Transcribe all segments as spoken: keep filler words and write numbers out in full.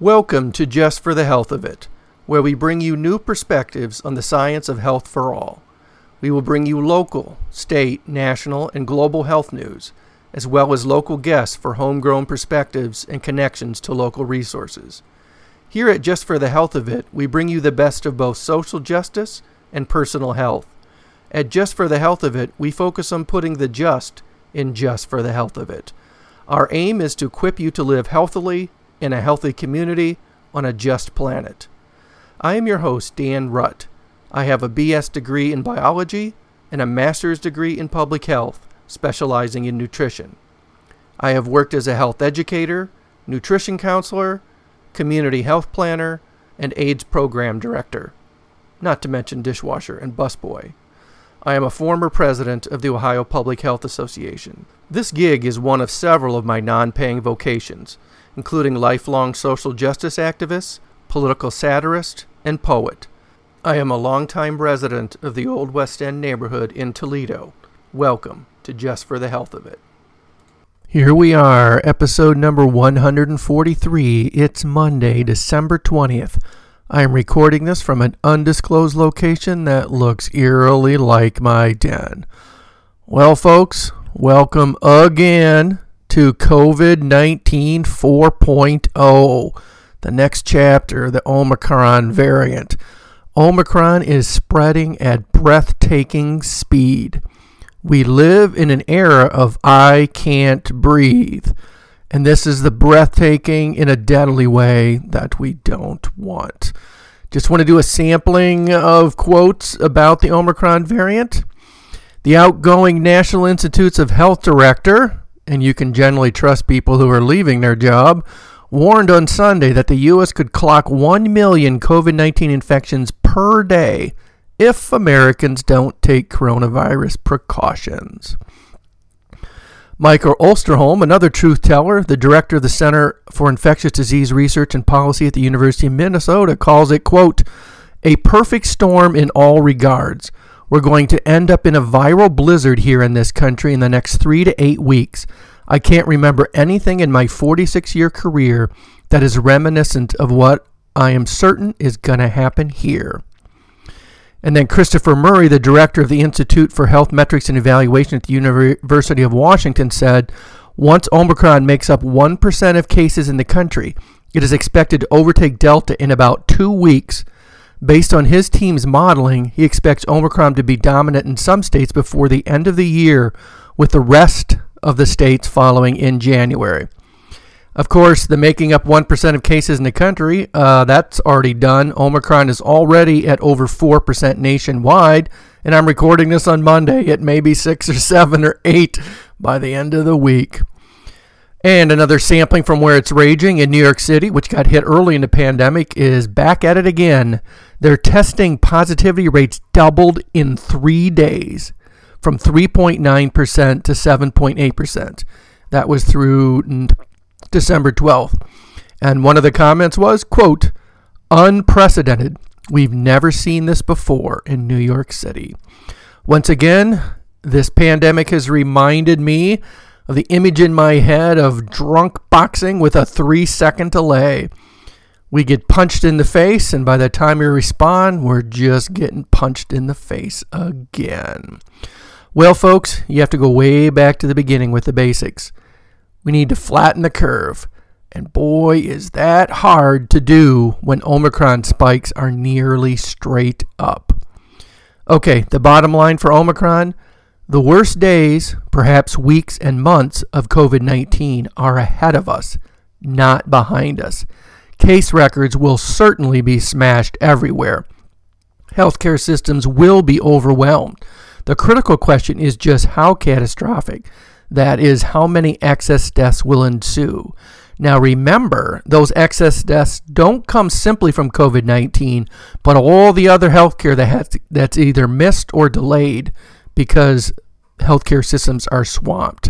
Welcome to Just for the Health of It, where we bring you new perspectives on the science of health for all. We will bring you local, state, national, and global health news, as well as local guests for homegrown perspectives and connections to local resources. Here at Just for the Health of It, we bring you the best of both social justice and personal health. At Just for the Health of It, we focus on putting the just in just for the health of it. Our aim is to equip you to live healthily in a healthy community on a just planet. I am your host, Dan Rutt. I have a B S degree in biology and a master's degree in public health, specializing in nutrition. I have worked as a health educator, nutrition counselor, community health planner, and AIDS program director, not to mention dishwasher and busboy. I am a former president of the Ohio Public Health Association. This gig is one of several of my non-paying vocations, including lifelong social justice activist, political satirist, and poet. I am a longtime resident of the Old West End neighborhood in Toledo. Welcome to Just for the Health of It. Here we are, episode number one hundred forty-three. It's Monday, December twentieth. I am recording this from an undisclosed location that looks eerily like my den. Well, folks, welcome again to COVID nineteen four point oh, the next chapter, the Omicron variant. Omicron is spreading at breathtaking speed. We live in an era of I can't breathe, and this is the breathtaking in a deadly way that we don't want. Just want to do a sampling of quotes about the Omicron variant. The outgoing National Institutes of Health director, and you can generally trust people who are leaving their job, warned on Sunday that the U S could clock one million COVID nineteen infections per day if Americans don't take coronavirus precautions. Michael Osterholm, another truth teller, the director of the Center for Infectious Disease Research and Policy at the University of Minnesota, calls it, quote, a perfect storm in all regards. We're going to end up in a viral blizzard here in this country in the next three to eight weeks. I can't remember anything in my forty-six-year career that is reminiscent of what I am certain is going to happen here. And then Christopher Murray, the director of the Institute for Health Metrics and Evaluation at the University of Washington, said, once Omicron makes up one percent of cases in the country, it is expected to overtake Delta in about two weeks. Based on his team's modeling, he expects Omicron to be dominant in some states before the end of the year, with the rest of the states following in January. Of course, the making up one percent of cases in the country, uh, that's already done. Omicron is already at over four percent nationwide, and I'm recording this on Monday. It may be six or seven or eight by the end of the week. And another sampling from where it's raging in New York City, which got hit early in the pandemic, is back at it again. Their testing positivity rates doubled in three days, from three point nine percent to seven point eight percent. That was through December twelfth. And one of the comments was, quote, unprecedented. We've never seen this before in New York City. Once again, this pandemic has reminded me of the image in my head of drunk boxing with a three-second delay. We get punched in the face, and by the time we respond, we're just getting punched in the face again. Well, folks, you have to go way back to the beginning with the basics. We need to flatten the curve, and boy, is that hard to do when Omicron spikes are nearly straight up. Okay, the bottom line for Omicron, the worst days, perhaps weeks and months of COVID nineteen are ahead of us, not behind us. Case records will certainly be smashed everywhere. Healthcare systems will be overwhelmed. The critical question is just how catastrophic. That is, how many excess deaths will ensue. Now remember, those excess deaths don't come simply from COVID nineteen, but all the other healthcare that has, that's either missed or delayed because healthcare systems are swamped.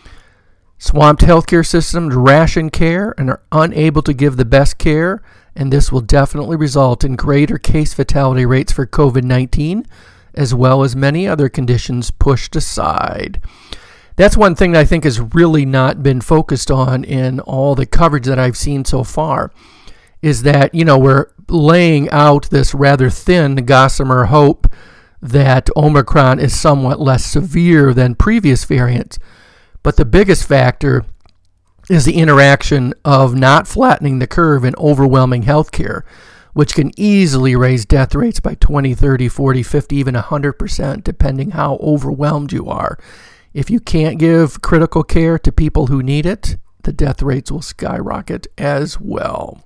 Swamped healthcare systems ration care and are unable to give the best care, and this will definitely result in greater case fatality rates for COVID nineteen, as well as many other conditions pushed aside. That's one thing that I think has really not been focused on in all the coverage that I've seen so far. is that, you know, we're laying out this rather thin gossamer hope that Omicron is somewhat less severe than previous variants. But the biggest factor is the interaction of not flattening the curve and overwhelming healthcare, which can easily raise death rates by twenty, thirty, forty, fifty, even one hundred percent, depending how overwhelmed you are. If you can't give critical care to people who need it, the death rates will skyrocket as well.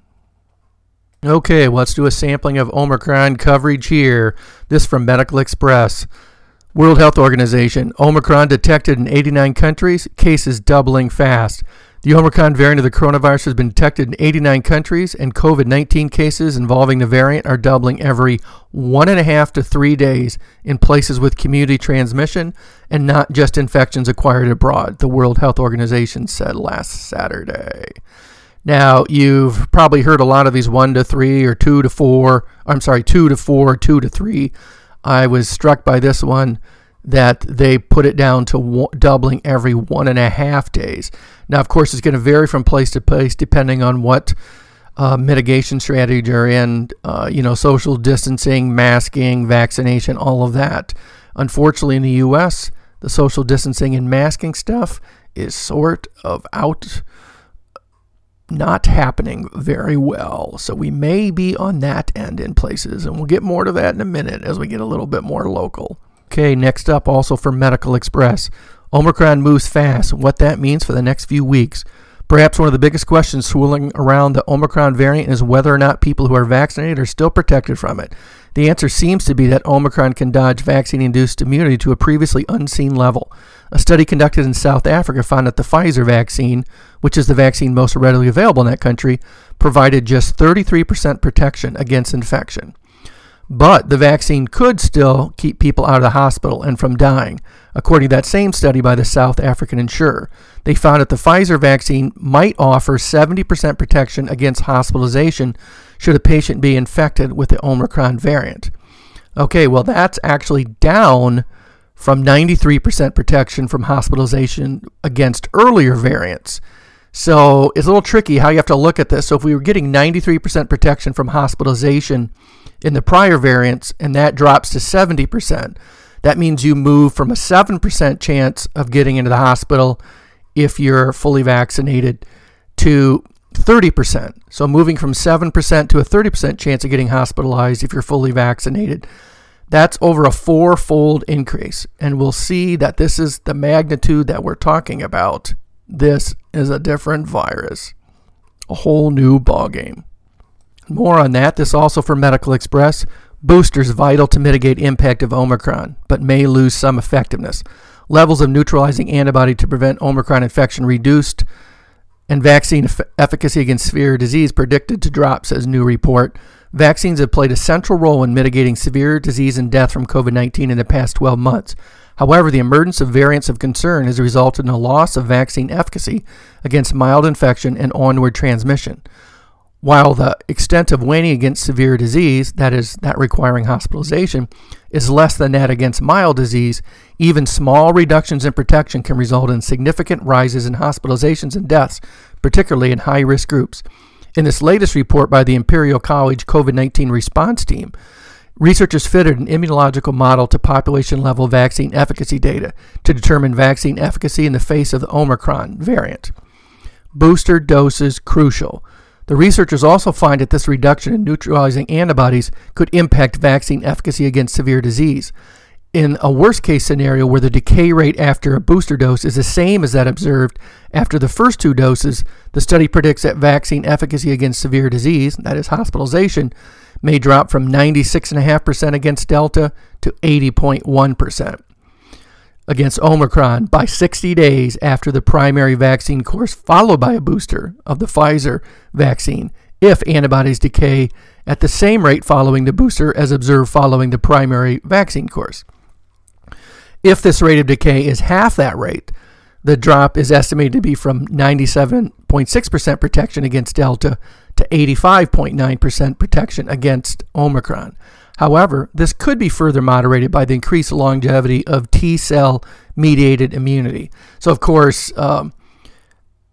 Okay, let's do a sampling of Omicron coverage here. This from Medical Express. World Health Organization. Omicron detected in eighty-nine countries, cases doubling fast. The Omicron variant of the coronavirus has been detected in eighty-nine countries, and COVID nineteen cases involving the variant are doubling every one and a half to three days in places with community transmission and not just infections acquired abroad, the World Health Organization said last Saturday. Now, you've probably heard a lot of these one to three or two to four, I'm sorry, two to four, two to three. I was struck by this one that they put it down to one, doubling every one and a half days. Now, of course, it's going to vary from place to place depending on what uh, mitigation strategy you're in, uh, you know, social distancing, masking, vaccination, all of that. Unfortunately, in the U S, the social distancing and masking stuff is sort of out, not happening very well. So we may be on that end in places, and we'll get more to that in a minute as we get a little bit more local. Okay, next up, also from Medical Express. Omicron moves fast, and what that means for the next few weeks. Perhaps one of the biggest questions swirling around the Omicron variant is whether or not people who are vaccinated are still protected from it. The answer seems to be that Omicron can dodge vaccine-induced immunity to a previously unseen level. A study conducted in South Africa found that the Pfizer vaccine, which is the vaccine most readily available in that country, provided just thirty-three percent protection against infection. But the vaccine could still keep people out of the hospital and from dying, according to that same study by the South African insurer. They found that the Pfizer vaccine might offer seventy percent protection against hospitalization should a patient be infected with the Omicron variant. Okay, well, that's actually down from ninety-three percent protection from hospitalization against earlier variants. So it's a little tricky how you have to look at this. So if we were getting ninety-three percent protection from hospitalization in the prior variants, and that drops to seventy percent, that means you move from a seven percent chance of getting into the hospital if you're fully vaccinated to thirty percent. So moving from seven percent to a thirty percent chance of getting hospitalized if you're fully vaccinated. That's over a four-fold increase. And we'll see that this is the magnitude that we're talking about. This is a different virus. A whole new ballgame. More on that. This also from Medical Express. Boosters vital to mitigate impact of Omicron, but may lose some effectiveness. Levels of neutralizing antibody to prevent Omicron infection reduced, and vaccine eff- efficacy against severe disease predicted to drop, says new report. Vaccines have played a central role in mitigating severe disease and death from COVID nineteen in the past twelve months. However, the emergence of variants of concern has resulted in a loss of vaccine efficacy against mild infection and onward transmission. While the extent of waning against severe disease, that is, that requiring hospitalization, is less than that against mild disease, even small reductions in protection can result in significant rises in hospitalizations and deaths, particularly in high-risk groups. In this latest report by the Imperial College COVID nineteen Response Team, researchers fitted an immunological model to population-level vaccine efficacy data to determine vaccine efficacy in the face of the Omicron variant. Booster doses crucial. The researchers also find that this reduction in neutralizing antibodies could impact vaccine efficacy against severe disease. In a worst-case scenario where the decay rate after a booster dose is the same as that observed after the first two doses, the study predicts that vaccine efficacy against severe disease, that is hospitalization, may drop from ninety-six point five percent against Delta to eighty point one percent against Omicron by sixty days after the primary vaccine course, followed by a booster of the Pfizer vaccine, if antibodies decay at the same rate following the booster as observed following the primary vaccine course. If this rate of decay is half that rate, the drop is estimated to be from ninety-seven point six percent protection against Delta to eighty-five point nine percent protection against Omicron. However, this could be further moderated by the increased longevity of T-cell mediated immunity. So, of course, um,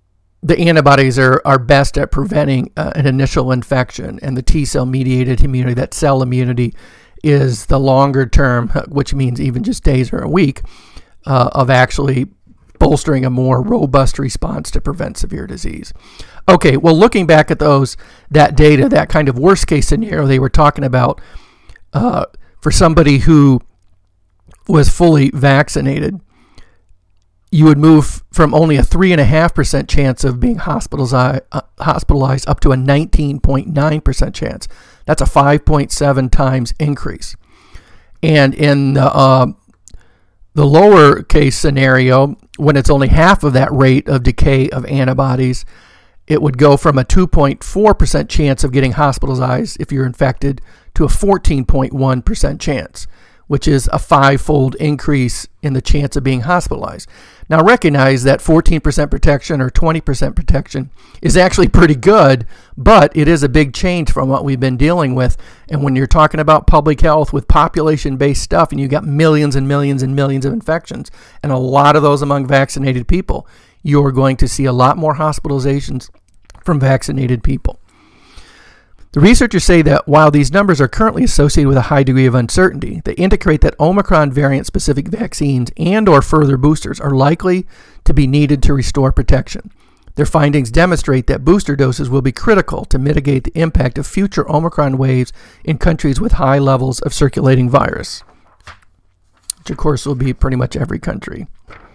the antibodies are, are best at preventing uh, an initial infection, and the T-cell mediated immunity, that cell immunity, is the longer term, which means even just days or a week, uh, of actually bolstering a more robust response to prevent severe disease. Okay, well, looking back at those, that data, that kind of worst case scenario they were talking about, uh, for somebody who was fully vaccinated, you would move from only a three point five percent chance of being hospitalized, uh, hospitalized up to a nineteen point nine percent chance. That's a five point seven times increase. And in the, uh, the lower case scenario, when it's only half of that rate of decay of antibodies, it would go from a two point four percent chance of getting hospitalized if you're infected to a fourteen point one percent chance, which is a five-fold increase in the chance of being hospitalized. Now, recognize that fourteen percent protection or twenty percent protection is actually pretty good, but it is a big change from what we've been dealing with. And when you're talking about public health with population-based stuff, and you got millions and millions and millions of infections, and a lot of those among vaccinated people, you're going to see a lot more hospitalizations from vaccinated people. The researchers say that while these numbers are currently associated with a high degree of uncertainty, they indicate that Omicron variant-specific vaccines and or further boosters are likely to be needed to restore protection. Their findings demonstrate that booster doses will be critical to mitigate the impact of future Omicron waves in countries with high levels of circulating virus, which of course will be pretty much every country.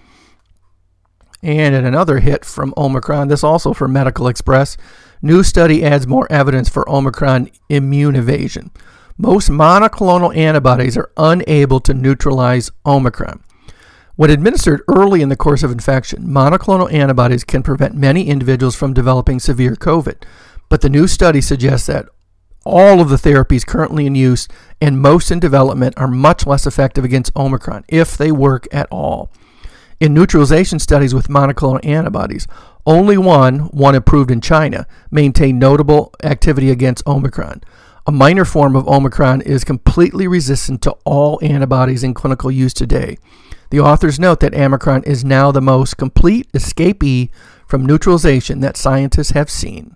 And in another hit from Omicron, this also from Medical Express, new study adds more evidence for Omicron immune evasion. Most monoclonal antibodies are unable to neutralize Omicron. When administered early in the course of infection, monoclonal antibodies can prevent many individuals from developing severe COVID. But the new study suggests that all of the therapies currently in use and most in development are much less effective against Omicron, if they work at all. In neutralization studies with monoclonal antibodies, only one, one approved in China, maintained notable activity against Omicron. A minor form of Omicron is completely resistant to all antibodies in clinical use today. The authors note that Omicron is now the most complete escapee from neutralization that scientists have seen.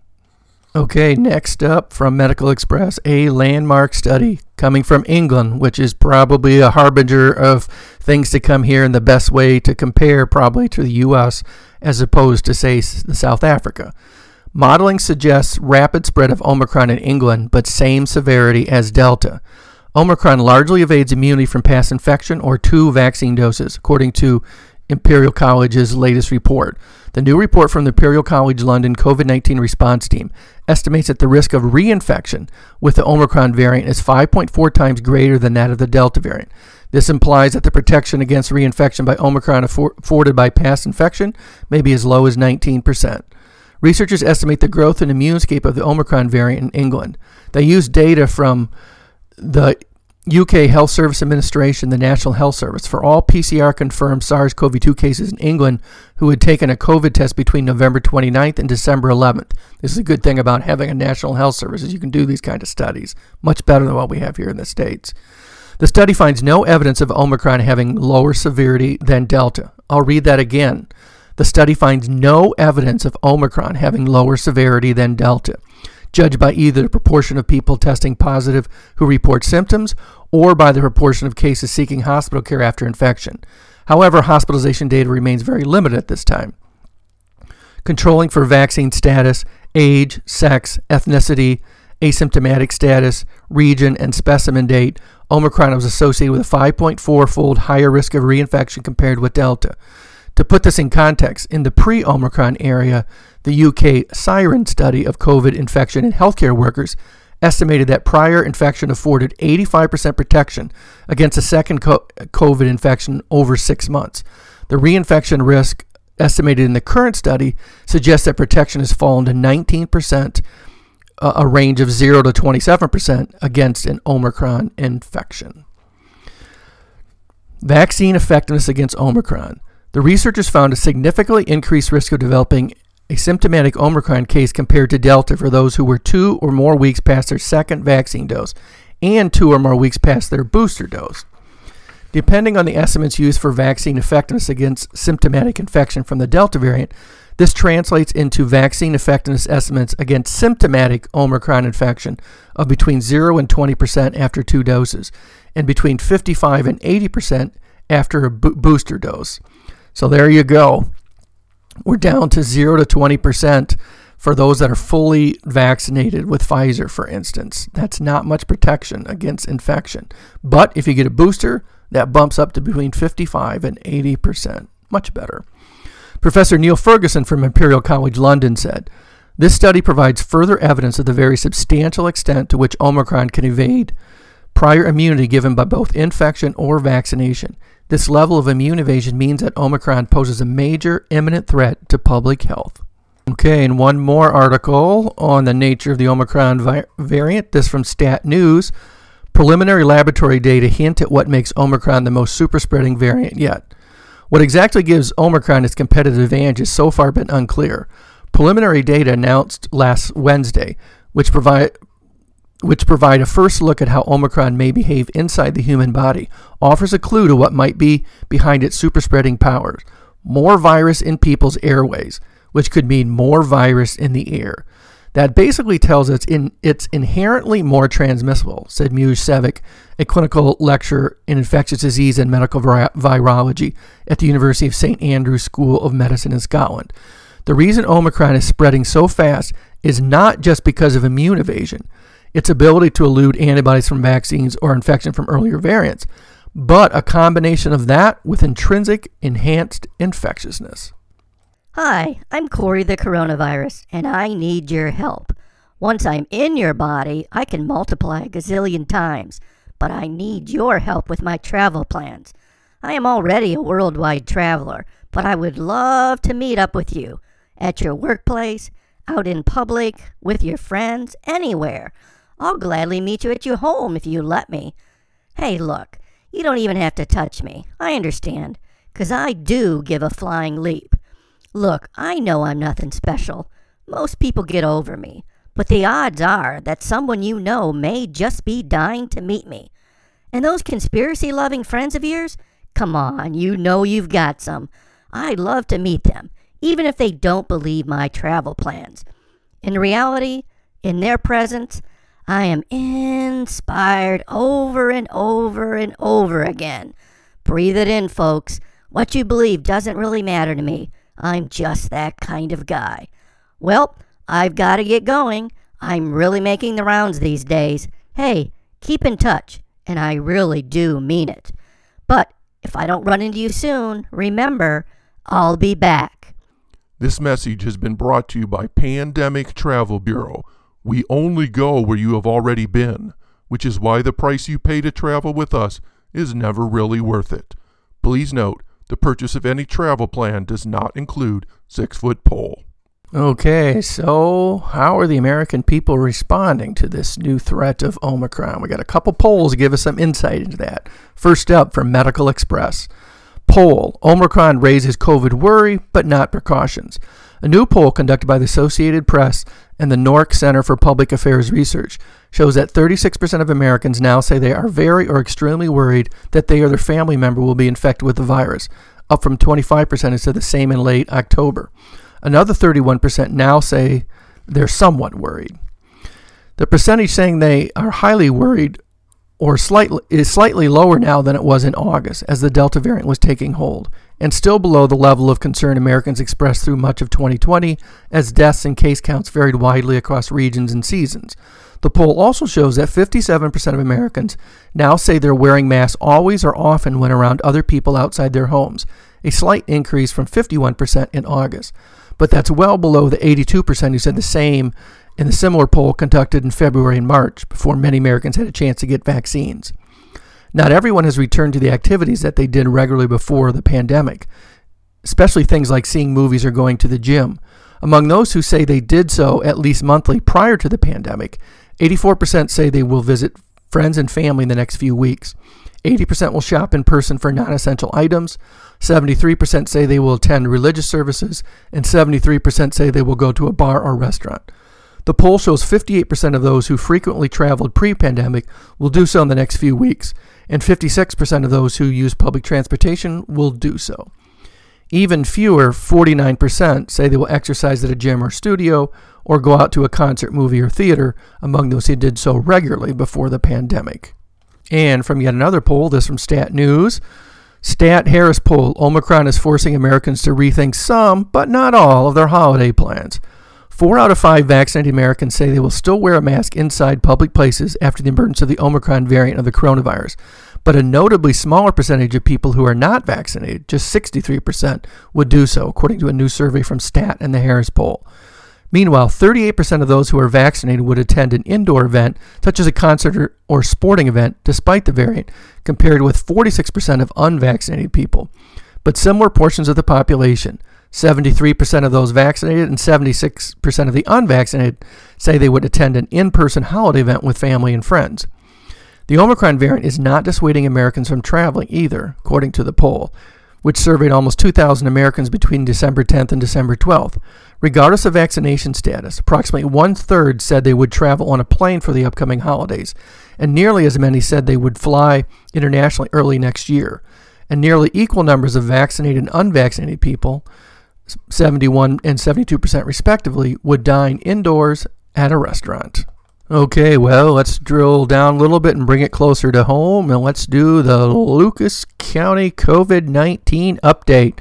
Okay, next up from Medical Express, a landmark study coming from England, which is probably a harbinger of things to come here, and the best way to compare probably to the U S as opposed to, say, South Africa. Modeling suggests rapid spread of Omicron in England, but same severity as Delta. Omicron largely evades immunity from past infection or two vaccine doses, according to Imperial College's latest report. The new report from the Imperial College London COVID nineteen response team estimates that the risk of reinfection with the Omicron variant is five point four times greater than that of the Delta variant. This implies that the protection against reinfection by Omicron afforded by past infection may be as low as nineteen percent. Researchers estimate the growth and immunescape of the Omicron variant in England. They use data from the U K Health Service Administration, the National Health Service, for all P C R-confirmed SARS-C o V two cases in England who had taken a COVID test between November twenty-ninth and December eleventh. This is a good thing about having a National Health Service, is you can do these kind of studies much better than what we have here in the States. The study finds no evidence of Omicron having lower severity than Delta. I'll read that again. The study finds no evidence of Omicron having lower severity than Delta, judged by either the proportion of people testing positive who report symptoms or by the proportion of cases seeking hospital care after infection. However, hospitalization data remains very limited at this time. Controlling for vaccine status, age, sex, ethnicity, asymptomatic status, region, and specimen date, Omicron was associated with a five point four fold higher risk of reinfection compared with Delta. To put this in context, in the pre-Omicron era, the U K SIREN study of COVID infection in healthcare workers estimated that prior infection afforded eighty-five percent protection against a second COVID infection over six months. The reinfection risk estimated in the current study suggests that protection has fallen to nineteen percent, a range of zero to twenty-seven percent against an Omicron infection. Vaccine effectiveness against Omicron. The researchers found a significantly increased risk of developing a symptomatic Omicron case compared to Delta for those who were two or more weeks past their second vaccine dose and two or more weeks past their booster dose. Depending on the estimates used for vaccine effectiveness against symptomatic infection from the Delta variant, this translates into vaccine effectiveness estimates against symptomatic Omicron infection of between zero and twenty percent after two doses, and between fifty-five and eighty percent after a bo- booster dose. So there you go. We're down to zero to twenty percent for those that are fully vaccinated with Pfizer, for instance. That's not much protection against infection. But if you get a booster, that bumps up to between fifty-five and eighty percent. Much better. Professor Neil Ferguson from Imperial College London said, "This study provides further evidence of the very substantial extent to which Omicron can evade prior immunity given by both infection or vaccination. This level of immune evasion means that Omicron poses a major imminent threat to public health." Okay, and one more article on the nature of the Omicron vi- variant. This from Stat News. Preliminary laboratory data hint at what makes Omicron the most super-spreading variant yet. What exactly gives Omicron its competitive advantage has so far been unclear. Preliminary data announced last Wednesday, which provide which provide a first look at how Omicron may behave inside the human body, offers a clue to what might be behind its super-spreading powers. More virus in people's airways, which could mean more virus in the air. That basically tells us in, it's inherently more transmissible, said Muse Sevic, a clinical lecturer in infectious disease and medical vir- virology at the University of Saint Andrews School of Medicine in Scotland. The reason Omicron is spreading so fast is not just because of immune evasion, its ability to elude antibodies from vaccines or infection from earlier variants, but a combination of that with intrinsic enhanced infectiousness. Hi, I'm Corey the Coronavirus, and I need your help. Once I'm in your body, I can multiply a gazillion times, but I need your help with my travel plans. I am already a worldwide traveler, but I would love to meet up with you at your workplace, out in public, with your friends, anywhere. I'll gladly meet you at your home if you let me. Hey, look, you don't even have to touch me. I understand, 'cause I do give a flying leap. Look, I know I'm nothing special. Most people get over me, but the odds are that someone you know may just be dying to meet me. And those conspiracy-loving friends of yours? Come on, you know you've got some. I'd love to meet them, even if they don't believe my travel plans. In reality, in their presence, I am inspired over and over and over again. Breathe it in, folks. What you believe doesn't really matter to me. I'm just that kind of guy. Well, I've got to get going. I'm really making the rounds these days. Hey, keep in touch, and I really do mean it. But if I don't run into you soon, remember, I'll be back. This message has been brought to you by Pandemic Travel Bureau. We only go where you have already been, which is why the price you pay to travel with us is never really worth it. Please note, the purchase of any travel plan does not include six-foot pole. Okay, so how are the American people responding to this new threat of Omicron? We got a couple polls to give us some insight into that. First up, from Medical Express. Poll: Omicron raises COVID worry, but not precautions. A new poll conducted by the Associated Press and the N O R C Center for Public Affairs Research shows that thirty-six percent of Americans now say they are very or extremely worried that they or their family member will be infected with the virus, up from twenty-five percent who said the same in late October. Another thirty-one percent now say they're somewhat worried. The percentage saying they are highly worried or slightly is slightly lower now than it was in August as the Delta variant was taking hold, and still below the level of concern Americans expressed through much of twenty twenty as deaths and case counts varied widely across regions and seasons. The poll also shows that fifty-seven percent of Americans now say they're wearing masks always or often when around other people outside their homes, a slight increase from fifty-one percent in August. But that's well below the eighty-two percent who said the same in the similar poll conducted in February and March, before many Americans had a chance to get vaccines. Not everyone has returned to the activities that they did regularly before the pandemic, especially things like seeing movies or going to the gym. Among those who say they did so at least monthly prior to the pandemic, eighty-four percent say they will visit friends and family in the next few weeks. eighty percent will shop in person for non-essential items. seventy-three percent say they will attend religious services, and seventy-three percent say they will go to a bar or restaurant. The poll shows fifty-eight percent of those who frequently traveled pre-pandemic will do so in the next few weeks, and fifty-six percent of those who use public transportation will do so. Even fewer, forty-nine percent, say they will exercise at a gym or studio or go out to a concert, movie, or theater among those who did so regularly before the pandemic. And from yet another poll, this from Stat News. Stat Harris poll, Omicron is forcing Americans to rethink some, but not all, of their holiday plans. Four out of five vaccinated Americans say they will still wear a mask inside public places after the emergence of the Omicron variant of the coronavirus. But a notably smaller percentage of people who are not vaccinated, just sixty-three percent, would do so, according to a new survey from Stat and the Harris poll. Meanwhile, thirty-eight percent of those who are vaccinated would attend an indoor event, such as a concert or, or sporting event, despite the variant, compared with forty-six percent of unvaccinated people. But similar portions of the population, seventy-three percent of those vaccinated and seventy-six percent of the unvaccinated, say they would attend an in-person holiday event with family and friends. The Omicron variant is not dissuading Americans from traveling either, according to the poll, which surveyed almost two thousand Americans between December tenth and December twelfth. Regardless of vaccination status, approximately one-third said they would travel on a plane for the upcoming holidays, and nearly as many said they would fly internationally early next year. And nearly equal numbers of vaccinated and unvaccinated people, seventy-one and seventy-two percent respectively, would dine indoors at a restaurant. Okay, well, let's drill down a little bit and bring it closer to home, and let's do the Lucas County covid nineteen update.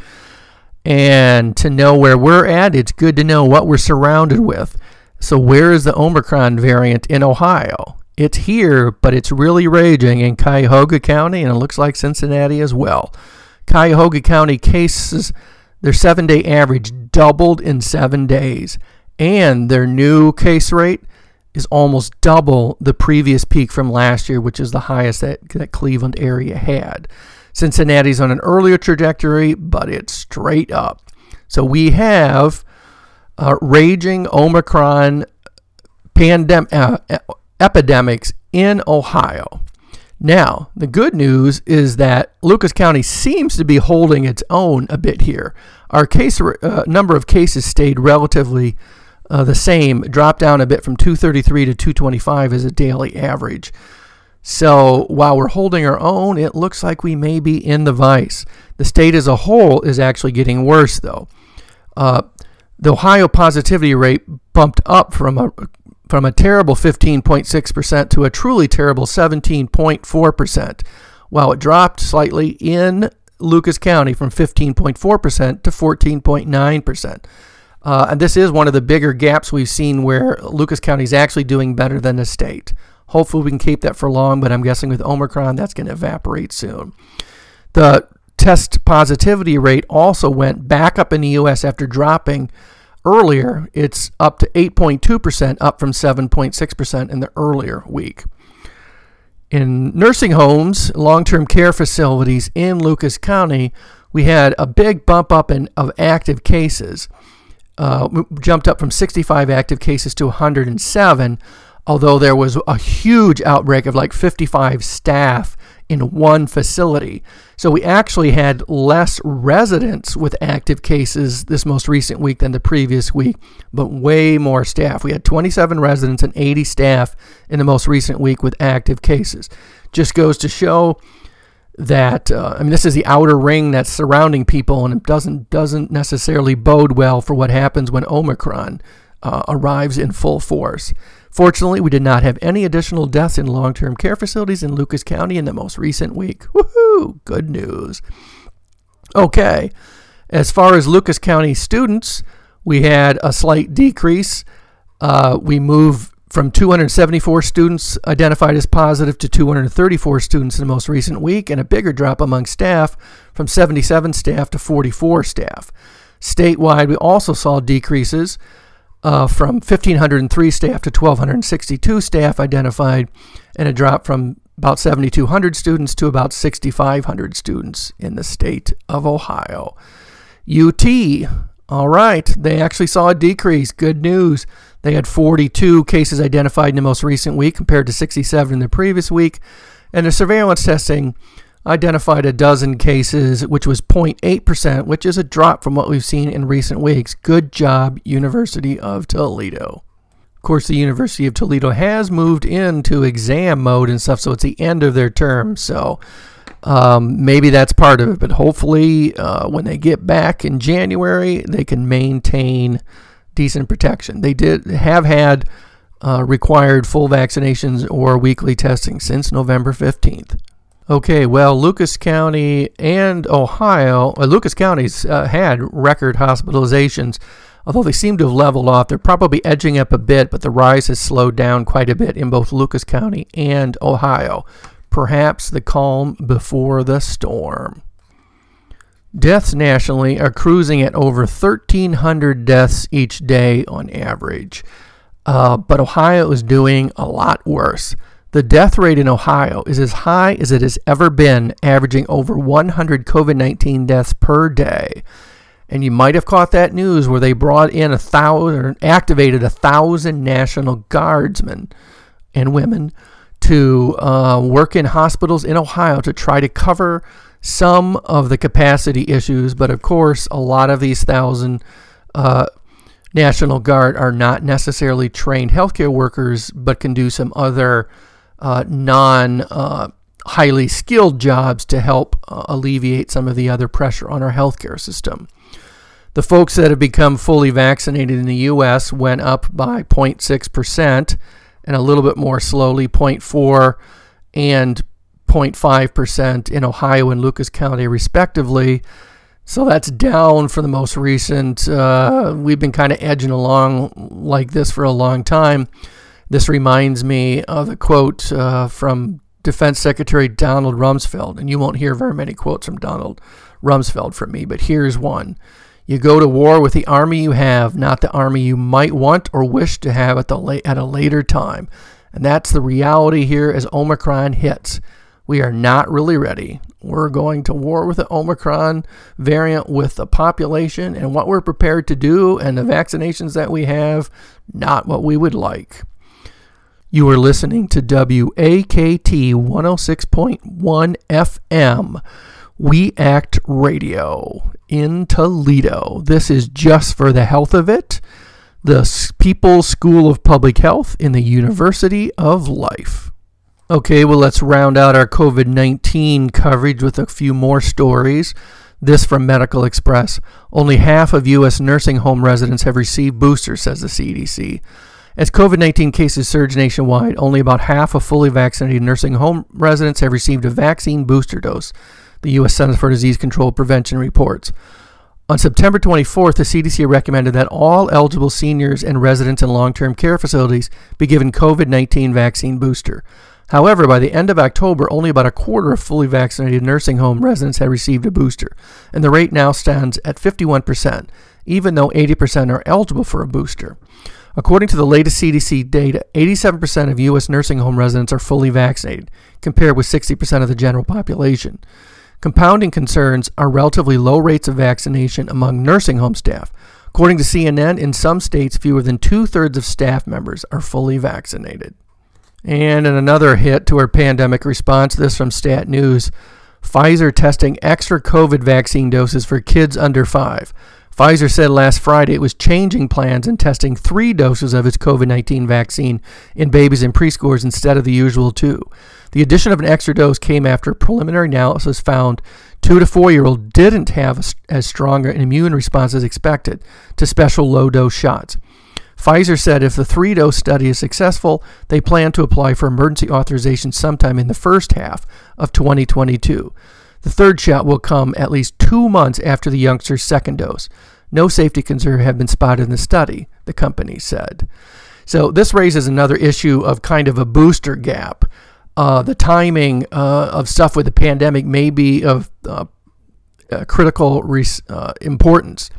And to know where we're at, it's good to know what we're surrounded with. So where is the Omicron variant in Ohio? It's here, but it's really raging in Cuyahoga County, and it looks like Cincinnati as well. Cuyahoga County cases, their seven-day average doubled in seven days, and their new case rate is almost double the previous peak from last year, which is the highest that, that Cleveland area had. Cincinnati's on an earlier trajectory, but it's straight up. So we have uh, raging Omicron pandem- uh, epidemics in Ohio. Now, the good news is that Lucas County seems to be holding its own a bit here. Our case uh, number of cases stayed relatively Uh, the same, dropped down a bit from two thirty-three to two twenty-five as a daily average. So while we're holding our own, it looks like we may be in the vice. The state as a whole is actually getting worse, though. Uh, the Ohio positivity rate bumped up from a from a terrible fifteen point six percent to a truly terrible seventeen point four percent, while it dropped slightly in Lucas County from fifteen point four percent to fourteen point nine percent. Uh, and this is one of the bigger gaps we've seen where Lucas County is actually doing better than the state. Hopefully we can keep that for long, but I'm guessing with Omicron, that's going to evaporate soon. The test positivity rate also went back up in the U S after dropping earlier. It's up to eight point two percent, up from seven point six percent in the earlier week. In nursing homes, long-term care facilities in Lucas County, we had a big bump up in of active cases. Uh, jumped up from sixty-five active cases to one hundred seven, although there was a huge outbreak of like fifty-five staff in one facility. So we actually had less residents with active cases this most recent week than the previous week, but way more staff. We had twenty-seven residents and eighty staff in the most recent week with active cases. Just goes to show that, uh, I mean, this is the outer ring that's surrounding people, and it doesn't doesn't necessarily bode well for what happens when Omicron uh, arrives in full force. Fortunately, we did not have any additional deaths in long-term care facilities in Lucas County in the most recent week. Woohoo! Good news. Okay, as far as Lucas County students, we had a slight decrease. Uh, we moved from two hundred seventy-four students identified as positive to two hundred thirty-four students in the most recent week, and a bigger drop among staff from seventy-seven staff to forty-four staff. Statewide, we also saw decreases uh, from one thousand five hundred three staff to one thousand two hundred sixty-two staff identified, and a drop from about seven thousand two hundred students to about six thousand five hundred students in the state of Ohio. U T, all right, they actually saw a decrease. Good news. They had forty-two cases identified in the most recent week compared to sixty-seven in the previous week. And the surveillance testing identified a dozen cases, which was zero point eight percent, which is a drop from what we've seen in recent weeks. Good job, University of Toledo. Of course, the University of Toledo has moved into exam mode and stuff, so it's the end of their term. So um, maybe that's part of it. But hopefully, uh, when they get back in January, they can maintain decent protection. They did have had uh, required full vaccinations or weekly testing since November fifteenth. Okay, well, Lucas County and Ohio, uh, Lucas County's uh, had record hospitalizations. Although they seem to have leveled off, they're probably edging up a bit, but the rise has slowed down quite a bit in both Lucas County and Ohio. Perhaps the calm before the storm. Deaths nationally are cruising at over thirteen hundred deaths each day on average. Uh, but Ohio is doing a lot worse. The death rate in Ohio is as high as it has ever been, averaging over one hundred covid nineteen deaths per day. And you might have caught that news where they brought in a thousand, or activated a thousand National Guardsmen and women to uh, work in hospitals in Ohio to try to cover some of the capacity issues. But of course, a lot of these thousand uh, National Guard are not necessarily trained healthcare workers, but can do some other uh, non uh, highly skilled jobs to help uh, alleviate some of the other pressure on our healthcare system. The folks that have become fully vaccinated in the U S went up by zero point six percent, and a little bit more slowly, zero point four and zero point five percent in Ohio and Lucas County, respectively. So that's down from the most recent. Uh, we've been kind of edging along like this for a long time. This reminds me of a quote uh, from Defense Secretary Donald Rumsfeld, and you won't hear very many quotes from Donald Rumsfeld from me, but here's one. You go to war with the army you have, not the army you might want or wish to have at the la- at a later time. And that's the reality here as Omicron hits. We are not really ready. We're going to war with the Omicron variant with the population, and what we're prepared to do and the vaccinations that we have, not what we would like. You are listening to W A K T one oh six point one F M. We Act Radio in Toledo. This is Just for the Health of It, the People's School of Public Health in the University of Life. Okay, well, let's round out our covid nineteen coverage with a few more stories. This from Medical Express. Only half of U S nursing home residents have received boosters, says the C D C. As covid nineteen cases surge nationwide, only about half of fully vaccinated nursing home residents have received a vaccine booster dose, the U S Centers for Disease Control and Prevention reports. On September twenty-fourth, the C D C recommended that all eligible seniors and residents in long-term care facilities be given covid nineteen vaccine booster. However, by the end of October, only about a quarter of fully vaccinated nursing home residents had received a booster, and the rate now stands at fifty-one percent, even though eighty percent are eligible for a booster. According to the latest C D C data, eighty-seven percent of U S nursing home residents are fully vaccinated, compared with sixty percent of the general population. Compounding concerns are relatively low rates of vaccination among nursing home staff. According to C N N, in some states, fewer than two-thirds of staff members are fully vaccinated. And in another hit to our pandemic response, this from Stat News, Pfizer testing extra COVID vaccine doses for kids under five. Pfizer said last Friday it was changing plans and testing three doses of its covid nineteen vaccine in babies and preschoolers instead of the usual two. The addition of an extra dose came after preliminary analysis found two to four-year-olds didn't have a, as strong an immune response as expected to special low-dose shots. Pfizer said if the three-dose study is successful, they plan to apply for emergency authorization sometime in the first half of twenty twenty-two. The third shot will come at least two months after the youngster's second dose. No safety concerns have been spotted in the study, the company said. So this raises another issue of kind of a booster gap. Uh, the timing uh, of stuff with the pandemic may be of uh, uh, critical res- uh, importance.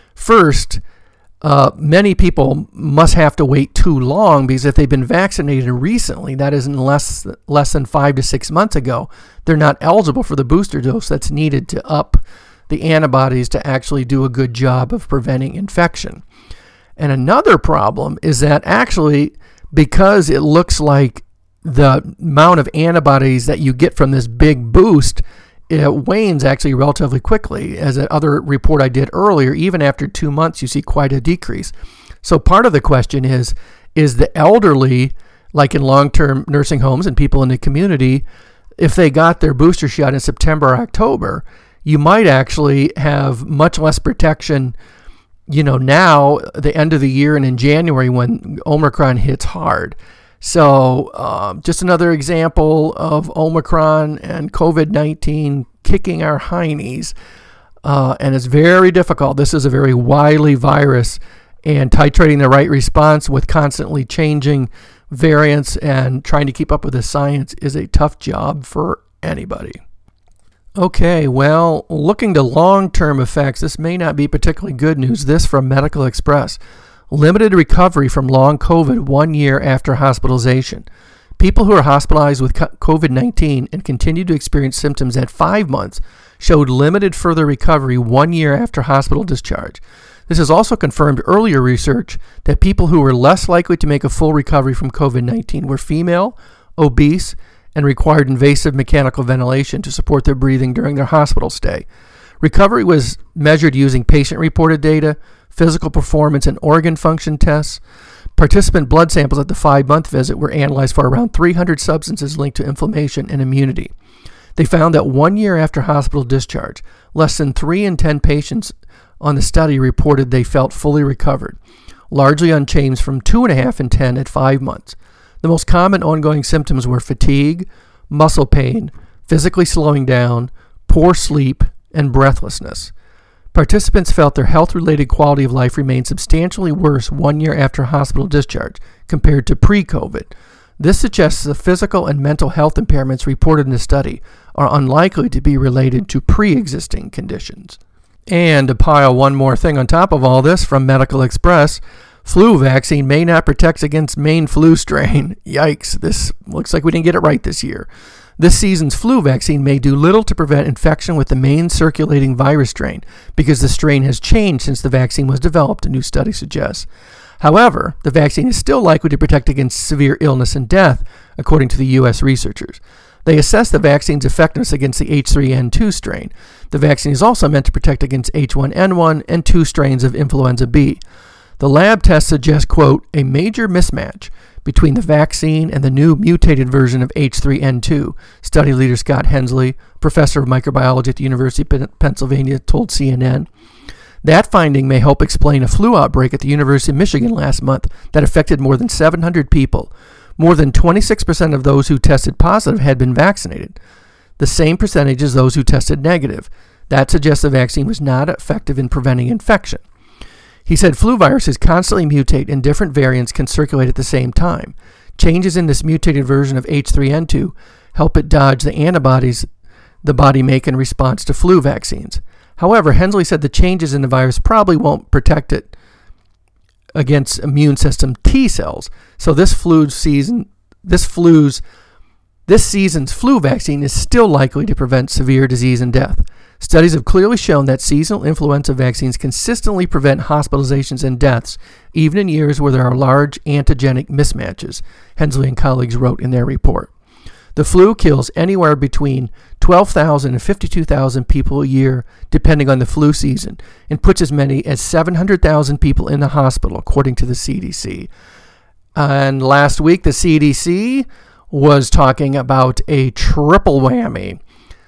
First, Uh, many people must have to wait too long because if they've been vaccinated recently, that is in less, less than five to six months ago, they're not eligible for the booster dose that's needed to up the antibodies to actually do a good job of preventing infection. And another problem is that actually, because it looks like the amount of antibodies that you get from this big boost, it wanes actually relatively quickly. As that other report I did earlier, even after two months, you see quite a decrease. So part of the question is, is the elderly, like in long-term nursing homes and people in the community, if they got their booster shot in September or October, you might actually have much less protection, you know, now, the end of the year and in January when Omicron hits hard. So uh, just another example of Omicron and covid nineteen kicking our heinies. Uh, and it's very difficult. This is a very wily virus, and titrating the right response with constantly changing variants and trying to keep up with the science is a tough job for anybody. Okay, well, looking to long-term effects, this may not be particularly good news. This from Medical Express. Limited recovery from long COVID one year after hospitalization. People who are hospitalized with covid nineteen and continue to experience symptoms at five months showed limited further recovery one year after hospital discharge. This has also confirmed earlier research that people who were less likely to make a full recovery from covid nineteen were female, obese, and required invasive mechanical ventilation to support their breathing during their hospital stay. Recovery was measured using patient-reported data, physical performance and organ function tests. Participant blood samples at the five-month visit were analyzed for around three hundred substances linked to inflammation and immunity. They found that one year after hospital discharge, less than three in ten patients on the study reported they felt fully recovered, largely unchanged from two and a half in ten at five months. The most common ongoing symptoms were fatigue, muscle pain, physically slowing down, poor sleep, and breathlessness. Participants felt their health-related quality of life remained substantially worse one year after hospital discharge compared to pre-COVID. This suggests the physical and mental health impairments reported in the study are unlikely to be related to pre-existing conditions. And to pile one more thing on top of all this from Medical Express, flu vaccine may not protect against Maine flu strain. Yikes, this looks like we didn't get it right this year. This season's flu vaccine may do little to prevent infection with the main circulating virus strain because the strain has changed since the vaccine was developed, a new study suggests. However, the vaccine is still likely to protect against severe illness and death, according to the U S researchers. They assess the vaccine's effectiveness against the H three N two strain. The vaccine is also meant to protect against H one N one and two strains of influenza B. The lab tests suggest, quote, a major mismatch between the vaccine and the new mutated version of H three N two, study leader Scott Hensley, professor of microbiology at the University of Pennsylvania, told C N N. That finding may help explain a flu outbreak at the University of Michigan last month that affected more than seven hundred people. More than twenty-six percent of those who tested positive had been vaccinated, the same percentage as those who tested negative. That suggests the vaccine was not effective in preventing infection. He said flu viruses constantly mutate and different variants can circulate at the same time. Changes in this mutated version of H three N two help it dodge the antibodies the body make in response to flu vaccines. However, Hensley said the changes in the virus probably won't protect it against immune system T cells. So this flu season, this flu's, this season's flu vaccine is still likely to prevent severe disease and death. Studies have clearly shown that seasonal influenza vaccines consistently prevent hospitalizations and deaths, even in years where there are large antigenic mismatches, Hensley and colleagues wrote in their report. The flu kills anywhere between twelve thousand and fifty-two thousand people a year, depending on the flu season, and puts as many as seven hundred thousand people in the hospital, according to the C D C. And last week, the C D C was talking about a triple whammy.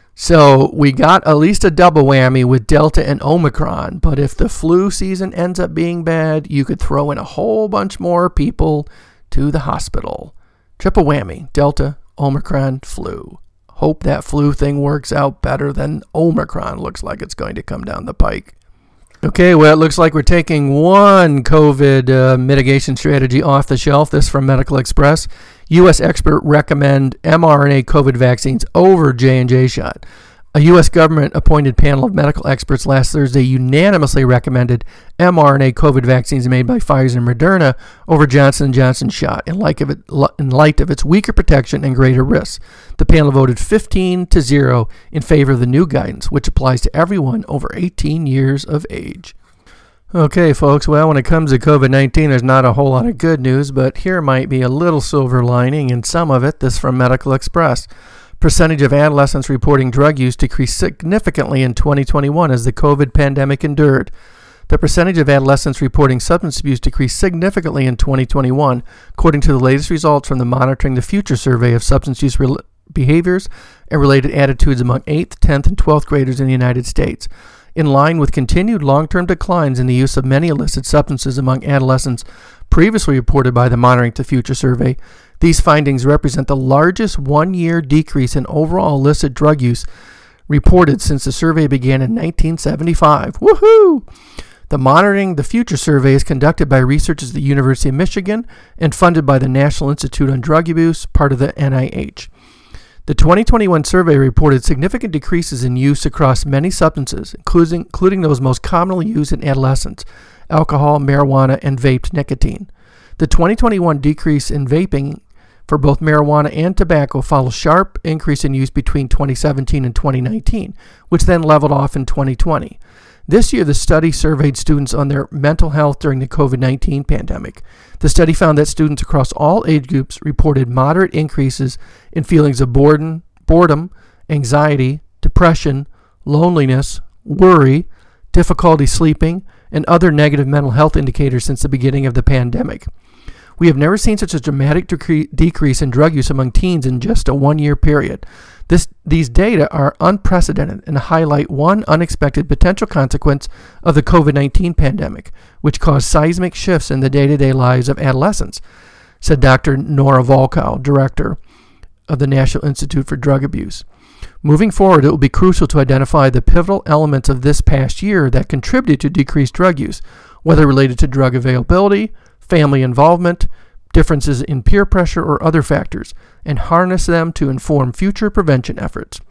So we got at least a double whammy with Delta and Omicron, but if the flu season ends up being bad, you could throw in a whole bunch more people to the hospital. Triple whammy, Delta, Omicron, flu. Hope that flu thing works out better than Omicron looks like it's going to come down the pike. Okay, well, it looks like we're taking one COVID uh, mitigation strategy off the shelf. This from Medical Express. U S experts recommend mRNA COVID vaccines over J and J shot. A U S government-appointed panel of medical experts last Thursday unanimously recommended mRNA COVID vaccines made by Pfizer and Moderna over Johnson and Johnson shot in light of, it, in light of its weaker protection and greater risks. The panel voted fifteen to zero in favor of the new guidance, which applies to everyone over eighteen years of age. Okay, folks, well, when it comes to COVID nineteen, there's not a whole lot of good news, but here might be a little silver lining in some of it. This from Medical Express. Percentage of adolescents reporting drug use decreased significantly in twenty twenty-one as the COVID pandemic endured. The percentage of adolescents reporting substance abuse decreased significantly in twenty twenty-one, according to the latest results from the Monitoring the Future survey of substance use re- behaviors and related attitudes among eighth, tenth, and twelfth graders in the United States. In line with continued long-term declines in the use of many illicit substances among adolescents previously reported by the Monitoring the Future survey, these findings represent the largest one-year decrease in overall illicit drug use reported since the survey began in nineteen seventy-five. Woohoo! The Monitoring the Future survey is conducted by researchers at the University of Michigan and funded by the National Institute on Drug Abuse, part of the N I H. The twenty twenty-one survey reported significant decreases in use across many substances, including, including those most commonly used in adolescents: alcohol, marijuana, and vaped nicotine. The twenty twenty-one decrease in vaping for both marijuana and tobacco follows sharp increase in use between twenty seventeen and twenty nineteen, which then leveled off in twenty twenty. This year, the study surveyed students on their mental health during the covid nineteen pandemic. The study found that students across all age groups reported moderate increases in feelings of boredom, boredom, anxiety, depression, loneliness, worry, difficulty sleeping, and other negative mental health indicators since the beginning of the pandemic. We have never seen such a dramatic decre- decrease in drug use among teens in just a one-year period. This, these data are unprecedented and highlight one unexpected potential consequence of the covid nineteen pandemic, which caused seismic shifts in the day-to-day lives of adolescents, said Doctor Nora Volkow, director of the National Institute for Drug Abuse. Moving forward, it will be crucial to identify the pivotal elements of this past year that contributed to decreased drug use, whether related to drug availability, family involvement, differences in peer pressure, or other factors, and harness them to inform future prevention efforts.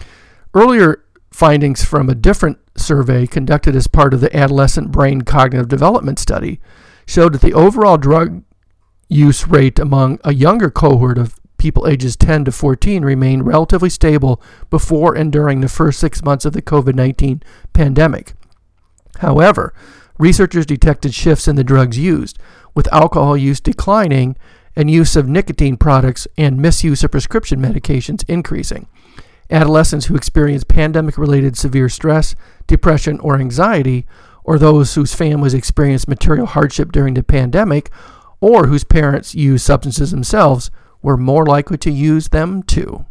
Earlier findings from a different survey conducted as part of the Adolescent Brain Cognitive Development Study showed that the overall drug use rate among a younger cohort of people ages ten to fourteen remained relatively stable before and during the first six months of the covid nineteen pandemic. However, researchers detected shifts in the drugs used, with alcohol use declining and use of nicotine products and misuse of prescription medications increasing. Adolescents who experience pandemic-related severe stress, depression, or anxiety, or those whose families experienced material hardship during the pandemic, or whose parents used substances themselves, were more likely to use them too.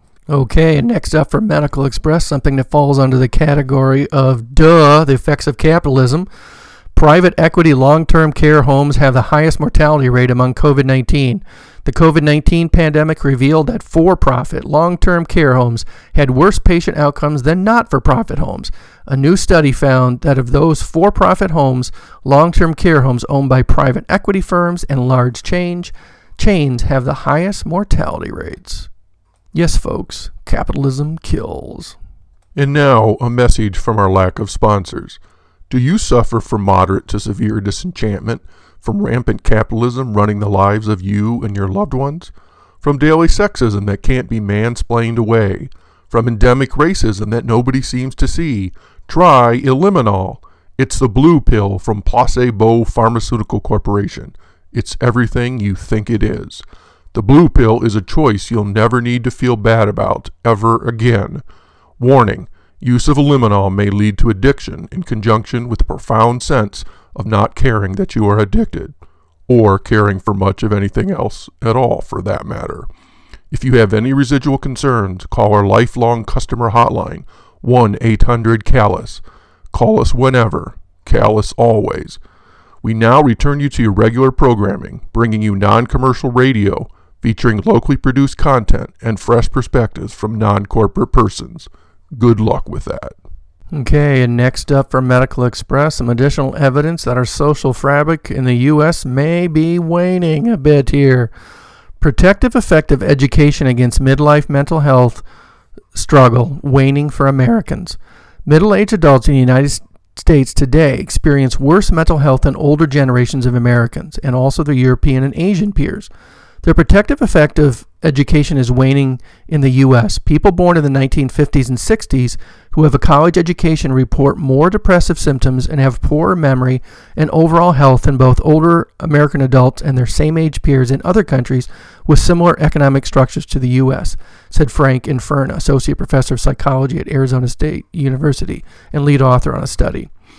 Okay, and next up from Medical Express, something that falls under the category of duh, the effects of capitalism. Private equity long-term care homes have the highest mortality rate among covid nineteen. The covid nineteen pandemic revealed that for-profit long-term care homes had worse patient outcomes than not-for-profit homes. A new study found that of those for-profit homes, long-term care homes owned by private equity firms and large chain, chains have the highest mortality rates. Yes, folks, capitalism kills. And now, a message from our lack of sponsors. Do you suffer from moderate to severe disenchantment from rampant capitalism running the lives of you and your loved ones? From daily sexism that can't be mansplained away? From endemic racism that nobody seems to see? Try Eliminol. It's the blue pill from Placebo Pharmaceutical Corporation. It's everything you think it is. The blue pill is a choice you'll never need to feel bad about ever again. Warning. Use of Eliminol may lead to addiction in conjunction with a profound sense of not caring that you are addicted, or caring for much of anything else at all for that matter. If you have any residual concerns, call our lifelong customer hotline, one eight hundred callus. Call us whenever, callus always. We now return you to your regular programming, bringing you non-commercial radio, featuring locally produced content and fresh perspectives from non-corporate persons. Good luck with that. Okay, and next up from Medical Express, some additional evidence that our social fabric in the U S may be waning a bit here. Protective effect of education against midlife mental health struggle waning for Americans. Middle-aged adults in the United States today experience worse mental health than older generations of Americans, and also their European and Asian peers. The protective effect of education is waning in the U S. People born in the nineteen fifties and sixties who have a college education report more depressive symptoms and have poorer memory and overall health than both older American adults and their same-age peers in other countries with similar economic structures to the U S, said Frank Inferna, Associate Professor of Psychology at Arizona State University and lead author on a study.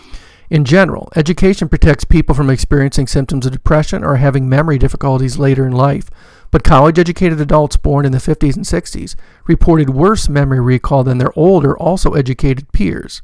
In general, education protects people from experiencing symptoms of depression or having memory difficulties later in life, but college-educated adults born in the fifties and sixties reported worse memory recall than their older, also educated peers.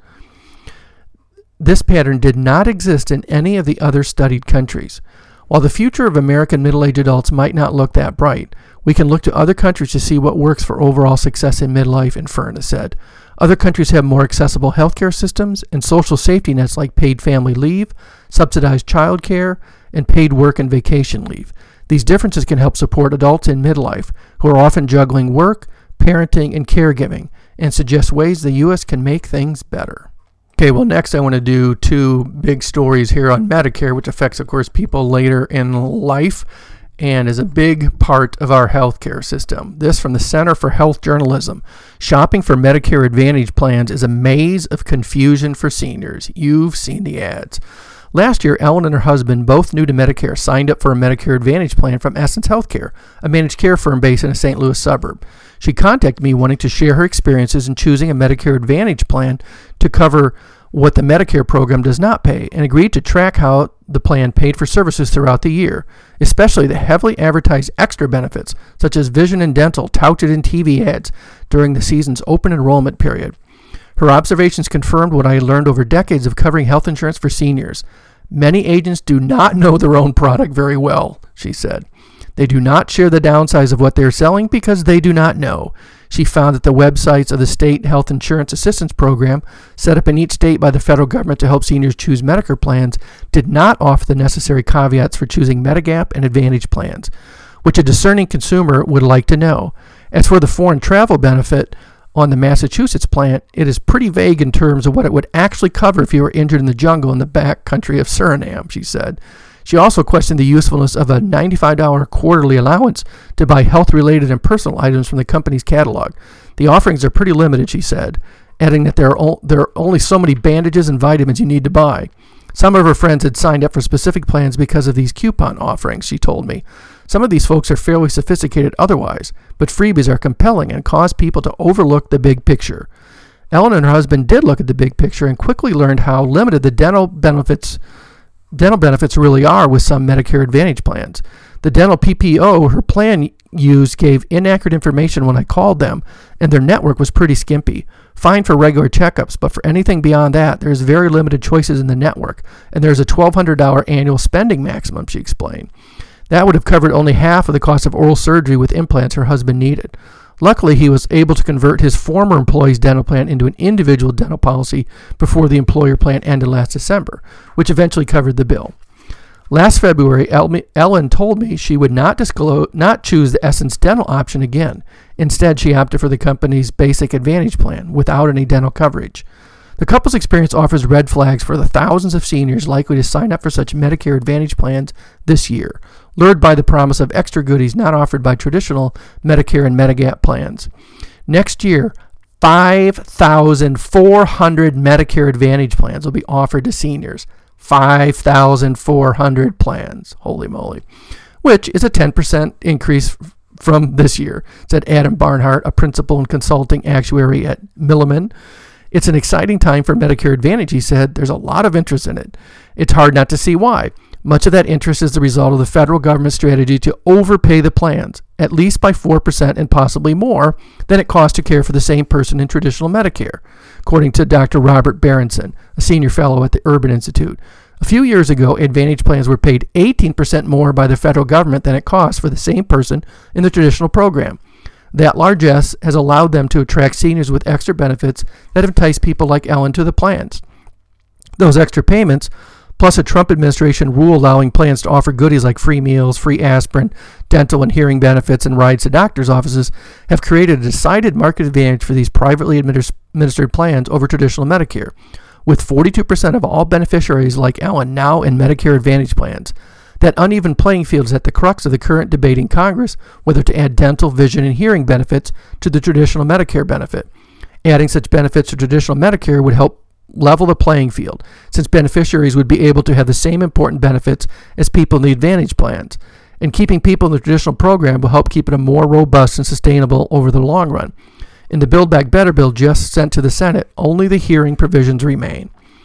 This pattern did not exist in any of the other studied countries. While the future of American middle-aged adults might not look that bright, we can look to other countries to see what works for overall success in midlife, Infurna said. Other countries have more accessible healthcare systems and social safety nets like paid family leave, subsidized child care, and paid work and vacation leave. These differences can help support adults in midlife who are often juggling work, parenting, and caregiving, and suggest ways the U S can make things better. Okay, well, next I want to do two big stories here on Medicare, which affects, of course, people later in life and is a big part of our healthcare system. This from the Center for Health Journalism. Shopping for Medicare Advantage plans is a maze of confusion for seniors. You've seen the ads. Last year, Ellen and her husband, both new to Medicare, signed up for a Medicare Advantage plan from Essence Healthcare, a managed care firm based in a Saint Louis suburb. She contacted me wanting to share her experiences in choosing a Medicare Advantage plan to cover what the Medicare program does not pay, and agreed to track how the plan paid for services throughout the year, especially the heavily advertised extra benefits, such as vision and dental, touted in T V ads during the season's open enrollment period. Her observations confirmed what I had learned over decades of covering health insurance for seniors. Many agents do not know their own product very well, she said. They do not share the downsides of what they are selling because they do not know. She found that the websites of the State Health Insurance Assistance Program, set up in each state by the federal government to help seniors choose Medicare plans, did not offer the necessary caveats for choosing Medigap and Advantage plans, which a discerning consumer would like to know. As for the foreign travel benefit on the Massachusetts plan, it is pretty vague in terms of what it would actually cover if you were injured in the jungle in the back country of Suriname, she said. She also questioned the usefulness of a ninety-five dollars quarterly allowance to buy health-related and personal items from the company's catalog. The offerings are pretty limited, she said, adding that there are, o- there are only so many bandages and vitamins you need to buy. Some of her friends had signed up for specific plans because of these coupon offerings, she told me. Some of these folks are fairly sophisticated otherwise, but freebies are compelling and cause people to overlook the big picture. Ellen and her husband did look at the big picture and quickly learned how limited the dental benefits dental benefits really are with some Medicare Advantage plans. The dental P P O her plan used gave inaccurate information when I called them, and their network was pretty skimpy. Fine for regular checkups, but for anything beyond that, there's very limited choices in the network, and there's a twelve hundred dollars annual spending maximum, she explained. That would have covered only half of the cost of oral surgery with implants her husband needed. Luckily, he was able to convert his former employee's dental plan into an individual dental policy before the employer plan ended last December, which eventually covered the bill. Last February, Ellen told me she would not disclose, not choose the Essence dental option again. Instead, she opted for the company's Basic Advantage plan without any dental coverage. The couple's experience offers red flags for the thousands of seniors likely to sign up for such Medicare Advantage plans this year, lured by the promise of extra goodies not offered by traditional Medicare and Medigap plans. Next year, five thousand four hundred Medicare Advantage plans will be offered to seniors. five thousand four hundred plans. Holy moly. Which is a ten percent increase from this year, said Adam Barnhart, a principal and consulting actuary at Milliman. It's an exciting time for Medicare Advantage, he said. There's a lot of interest in it. It's hard not to see why. Much of that interest is the result of the federal government's strategy to overpay the plans, at least by four percent and possibly more than it costs to care for the same person in traditional Medicare, according to Doctor Robert Berenson, a senior fellow at the Urban Institute. A few years ago, Advantage plans were paid eighteen percent more by the federal government than it costs for the same person in the traditional program. That largesse has allowed them to attract seniors with extra benefits that entice people like Ellen to the plans. Those extra payments, plus a Trump administration rule allowing plans to offer goodies like free meals, free aspirin, dental and hearing benefits, and rides to doctors' offices, have created a decided market advantage for these privately administered plans over traditional Medicare, with forty-two percent of all beneficiaries like Ellen now in Medicare Advantage plans. That uneven playing field is at the crux of the current debate in Congress whether to add dental, vision, and hearing benefits to the traditional Medicare benefit. Adding such benefits to traditional Medicare would help level the playing field, since beneficiaries would be able to have the same important benefits as people in the Advantage plans. And keeping people in the traditional program will help keep it a more robust and sustainable over the long run. In the Build Back Better bill just sent to the Senate, only the hearing provisions remain.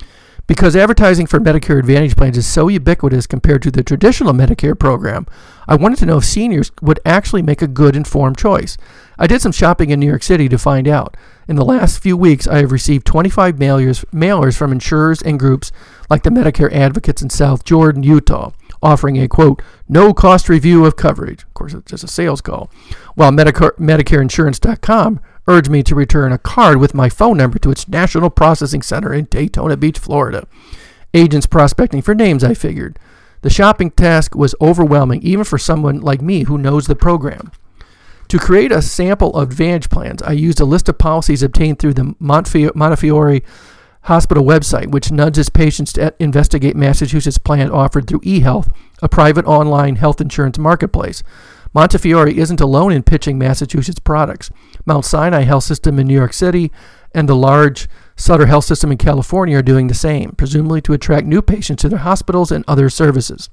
Because advertising for Medicare Advantage plans is so ubiquitous compared to the traditional Medicare program, I wanted to know if seniors would actually make a good informed choice. I did some shopping in New York City to find out. In the last few weeks, I have received twenty-five mailers, mailers from insurers and groups like the Medicare Advocates in South Jordan, Utah, offering a, quote, no-cost review of coverage. Of course, it's just a sales call. While Medicare, Medicare Insurance dot com urged me to return a card with my phone number to its National Processing Center in Daytona Beach, Florida. Agents prospecting for names, I figured. The shopping task was overwhelming, even for someone like me who knows the program. To create a sample of Advantage plans, I used a list of policies obtained through the Montefiore Hospital website, which nudges patients to investigate Massachusetts plan offered through eHealth, a private online health insurance marketplace. Montefiore isn't alone in pitching Massachusetts products. Mount Sinai Health System in New York City and the large Sutter Health System in California are doing the same, presumably to attract new patients to their hospitals and other services.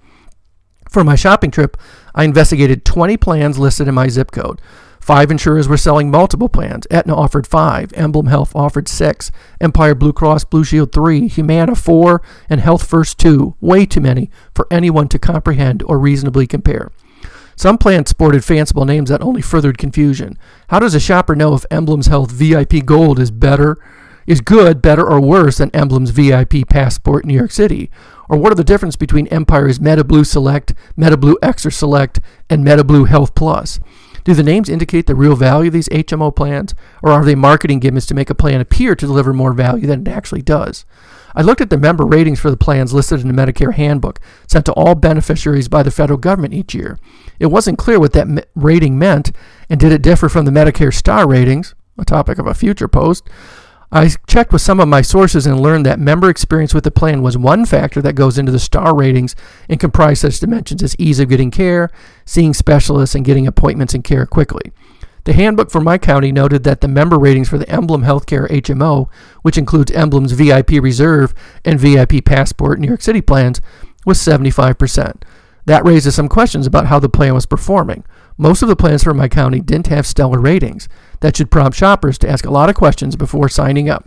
For my shopping trip, I investigated twenty plans listed in my zip code. Five insurers were selling multiple plans. Aetna offered five, Emblem Health offered six, Empire Blue Cross Blue Shield three, Humana four, and Health First two. Way too many for anyone to comprehend or reasonably compare. Some plans sported fanciful names that only furthered confusion. How does a shopper know if Emblem's Health V I P Gold is better, is good, better, or worse than Emblem's V I P Passport in New York City? Or what are the difference between Empire's MetaBlue Select, MetaBlue Extra Select, and MetaBlue Health Plus? Do the names indicate the real value of these H M O plans, or are they marketing gimmicks to make a plan appear to deliver more value than it actually does? I looked at the member ratings for the plans listed in the Medicare handbook, sent to all beneficiaries by the federal government each year. It wasn't clear what that me- rating meant, and did it differ from the Medicare star ratings, a topic of a future post. I checked with some of my sources and learned that member experience with the plan was one factor that goes into the star ratings and comprise such dimensions as ease of getting care, seeing specialists, and getting appointments and care quickly. The handbook for my county noted that the member ratings for the Emblem Healthcare H M O, which includes Emblem's V I P Reserve and V I P Passport New York City plans, was seventy-five percent. That raises some questions about how the plan was performing. Most of the plans for my county didn't have stellar ratings. That should prompt shoppers to ask a lot of questions before signing up.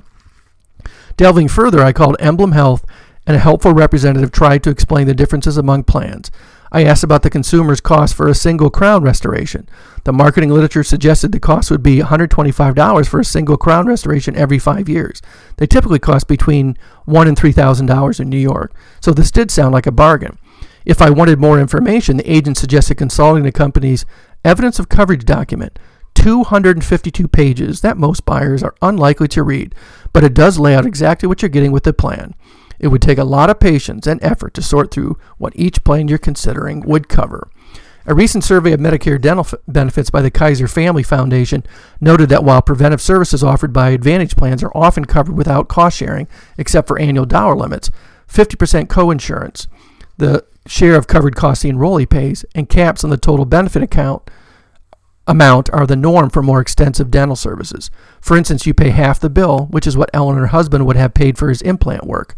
Delving further, I called Emblem Health, and a helpful representative tried to explain the differences among plans. I asked about the consumer's cost for a single crown restoration. The marketing literature suggested the cost would be one hundred twenty-five dollars for a single crown restoration every five years. They typically cost between one thousand dollars and three thousand dollars in New York, so this did sound like a bargain. If I wanted more information, the agent suggested consulting the company's evidence of coverage document, two hundred fifty-two pages that most buyers are unlikely to read, but it does lay out exactly what you're getting with the plan. It would take a lot of patience and effort to sort through what each plan you're considering would cover. A recent survey of Medicare dental f- benefits by the Kaiser Family Foundation noted that while preventive services offered by Advantage plans are often covered without cost sharing, except for annual dollar limits, fifty percent coinsurance, the share of covered costs the enrollee pays, and caps on the total benefit account amount are the norm for more extensive dental services. For instance, you pay half the bill, which is what Ellen and her husband would have paid for his implant work.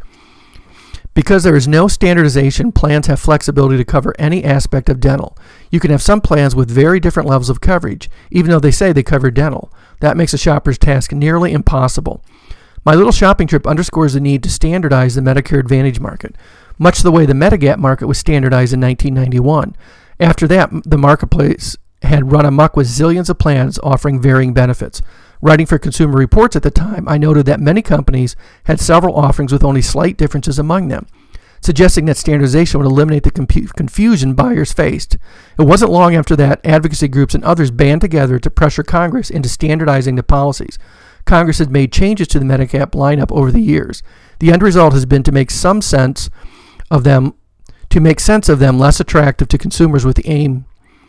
Because there is no standardization, plans have flexibility to cover any aspect of dental. You can have some plans with very different levels of coverage, even though they say they cover dental. That makes a shopper's task nearly impossible. My little shopping trip underscores the need to standardize the Medicare Advantage market, much the way the Medigap market was standardized in nineteen ninety-one. After that, the marketplace had run amok with zillions of plans offering varying benefits. Writing for Consumer Reports at the time, I noted that many companies had several offerings with only slight differences among them, suggesting that standardization would eliminate the compu- confusion buyers faced. It wasn't long after that advocacy groups and others band together to pressure Congress into standardizing the policies. Congress had made changes to the Medigap lineup over the years. The end result has been to make some sense of them, to make sense of them less attractive to consumers with the aim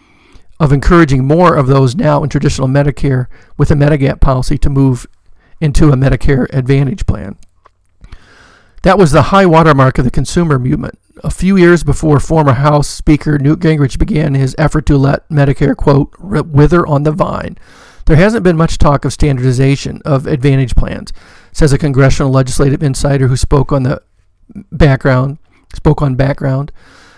of encouraging more of those now in traditional Medicare with a Medigap policy to move into a Medicare Advantage plan. That was the high watermark of the consumer movement. A few years before former House Speaker Newt Gingrich began his effort to let Medicare, quote, wither on the vine, there hasn't been much talk of standardization of Advantage plans, says a congressional legislative insider who spoke on the background, spoke on background.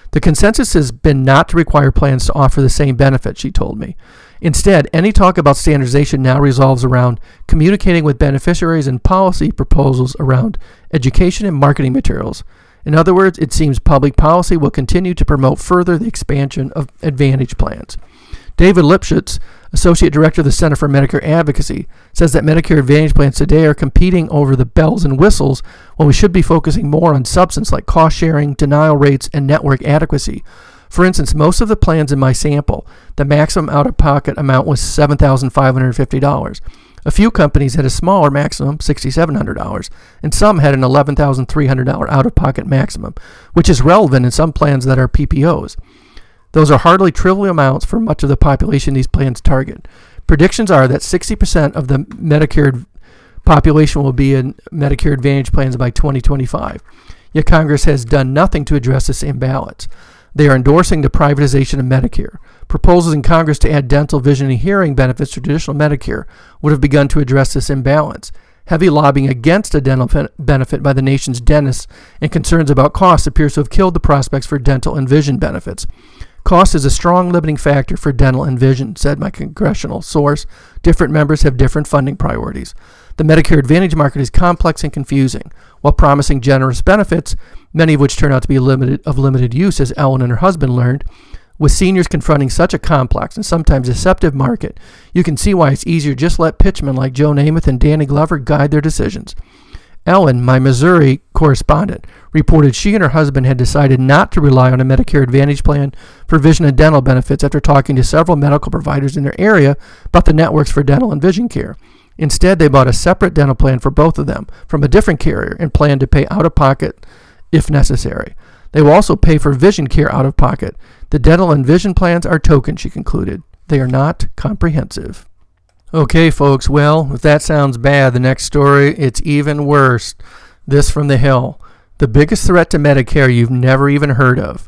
The consensus has been not to require plans to offer the same benefits, she told me. Instead, any talk about standardization now revolves around communicating with beneficiaries and policy proposals around education and marketing materials. In other words, it seems public policy will continue to promote further the expansion of Advantage plans. David Lipschitz, Associate Director of the Center for Medicare Advocacy, says that Medicare Advantage plans today are competing over the bells and whistles when we should be focusing more on substance like cost sharing, denial rates, and network adequacy. For instance, most of the plans in my sample, the maximum out-of-pocket amount was seven thousand five hundred fifty dollars. A few companies had a smaller maximum, six thousand seven hundred dollars, and some had an eleven thousand three hundred dollars out-of-pocket maximum, which is relevant in some plans that are P P Os. Those are hardly trivial amounts for much of the population these plans target. Predictions are that sixty percent of the Medicare population will be in Medicare Advantage plans by twenty twenty-five. Yet Congress has done nothing to address this imbalance. They are endorsing the privatization of Medicare. Proposals in Congress to add dental, vision, and hearing benefits to traditional Medicare would have begun to address this imbalance. Heavy lobbying against a dental benefit by the nation's dentists and concerns about costs appears to have killed the prospects for dental and vision benefits. Cost is a strong limiting factor for dental and vision, said my congressional source. Different members have different funding priorities. The Medicare Advantage market is complex and confusing. While promising generous benefits, many of which turn out to be limited, of limited use, as Ellen and her husband learned, with seniors confronting such a complex and sometimes deceptive market, you can see why it's easier to just let pitchmen like Joe Namath and Danny Glover guide their decisions. Ellen, my Missouri correspondent, reported she and her husband had decided not to rely on a Medicare Advantage plan for vision and dental benefits after talking to several medical providers in their area about the networks for dental and vision care. Instead, they bought a separate dental plan for both of them from a different carrier and planned to pay out-of-pocket if necessary. They will also pay for vision care out-of-pocket. The dental and vision plans are token, she concluded. They are not comprehensive. Okay, folks, well, if that sounds bad, the next story, it's even worse. This from the Hill. The biggest threat to Medicare you've never even heard of.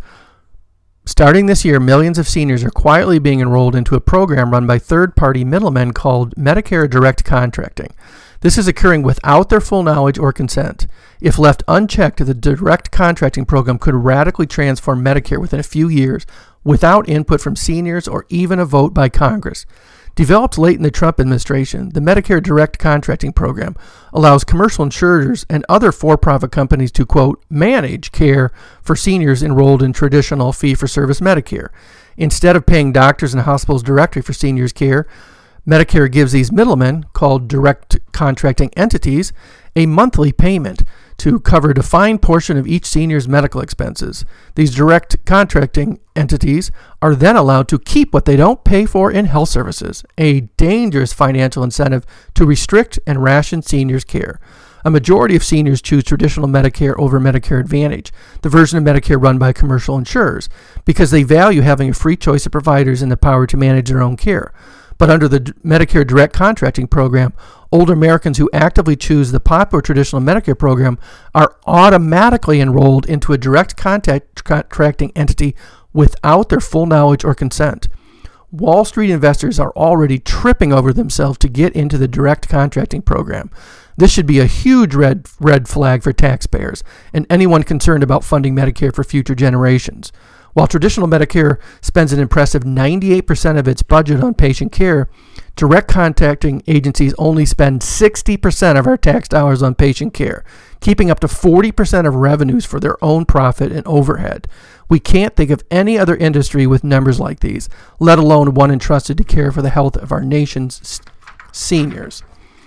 Starting this year, millions of seniors are quietly being enrolled into a program run by third-party middlemen called Medicare Direct Contracting. This is occurring without their full knowledge or consent. If left unchecked, the direct contracting program could radically transform Medicare within a few years without input from seniors or even a vote by Congress. Developed late in the Trump administration, the Medicare Direct Contracting Program allows commercial insurers and other for-profit companies to, quote, manage care for seniors enrolled in traditional fee-for-service Medicare. Instead of paying doctors and hospitals directly for seniors' care, Medicare gives these middlemen, called direct contracting entities, a monthly payment to cover a defined portion of each senior's medical expenses. These direct contracting entities are then allowed to keep what they don't pay for in health services, a dangerous financial incentive to restrict and ration seniors' care. A majority of seniors choose traditional Medicare over Medicare Advantage, the version of Medicare run by commercial insurers, because they value having a free choice of providers and the power to manage their own care. But under the Medicare Direct Contracting Program, older Americans who actively choose the popular traditional Medicare program are automatically enrolled into a direct contact contracting entity without their full knowledge or consent. Wall Street investors are already tripping over themselves to get into the direct contracting program. This should be a huge red, red flag for taxpayers and anyone concerned about funding Medicare for future generations. While traditional Medicare spends an impressive ninety-eight percent of its budget on patient care, direct contracting agencies only spend sixty percent of our tax dollars on patient care, keeping up to forty percent of revenues for their own profit and overhead. We can't think of any other industry with numbers like these, let alone one entrusted to care for the health of our nation's seniors.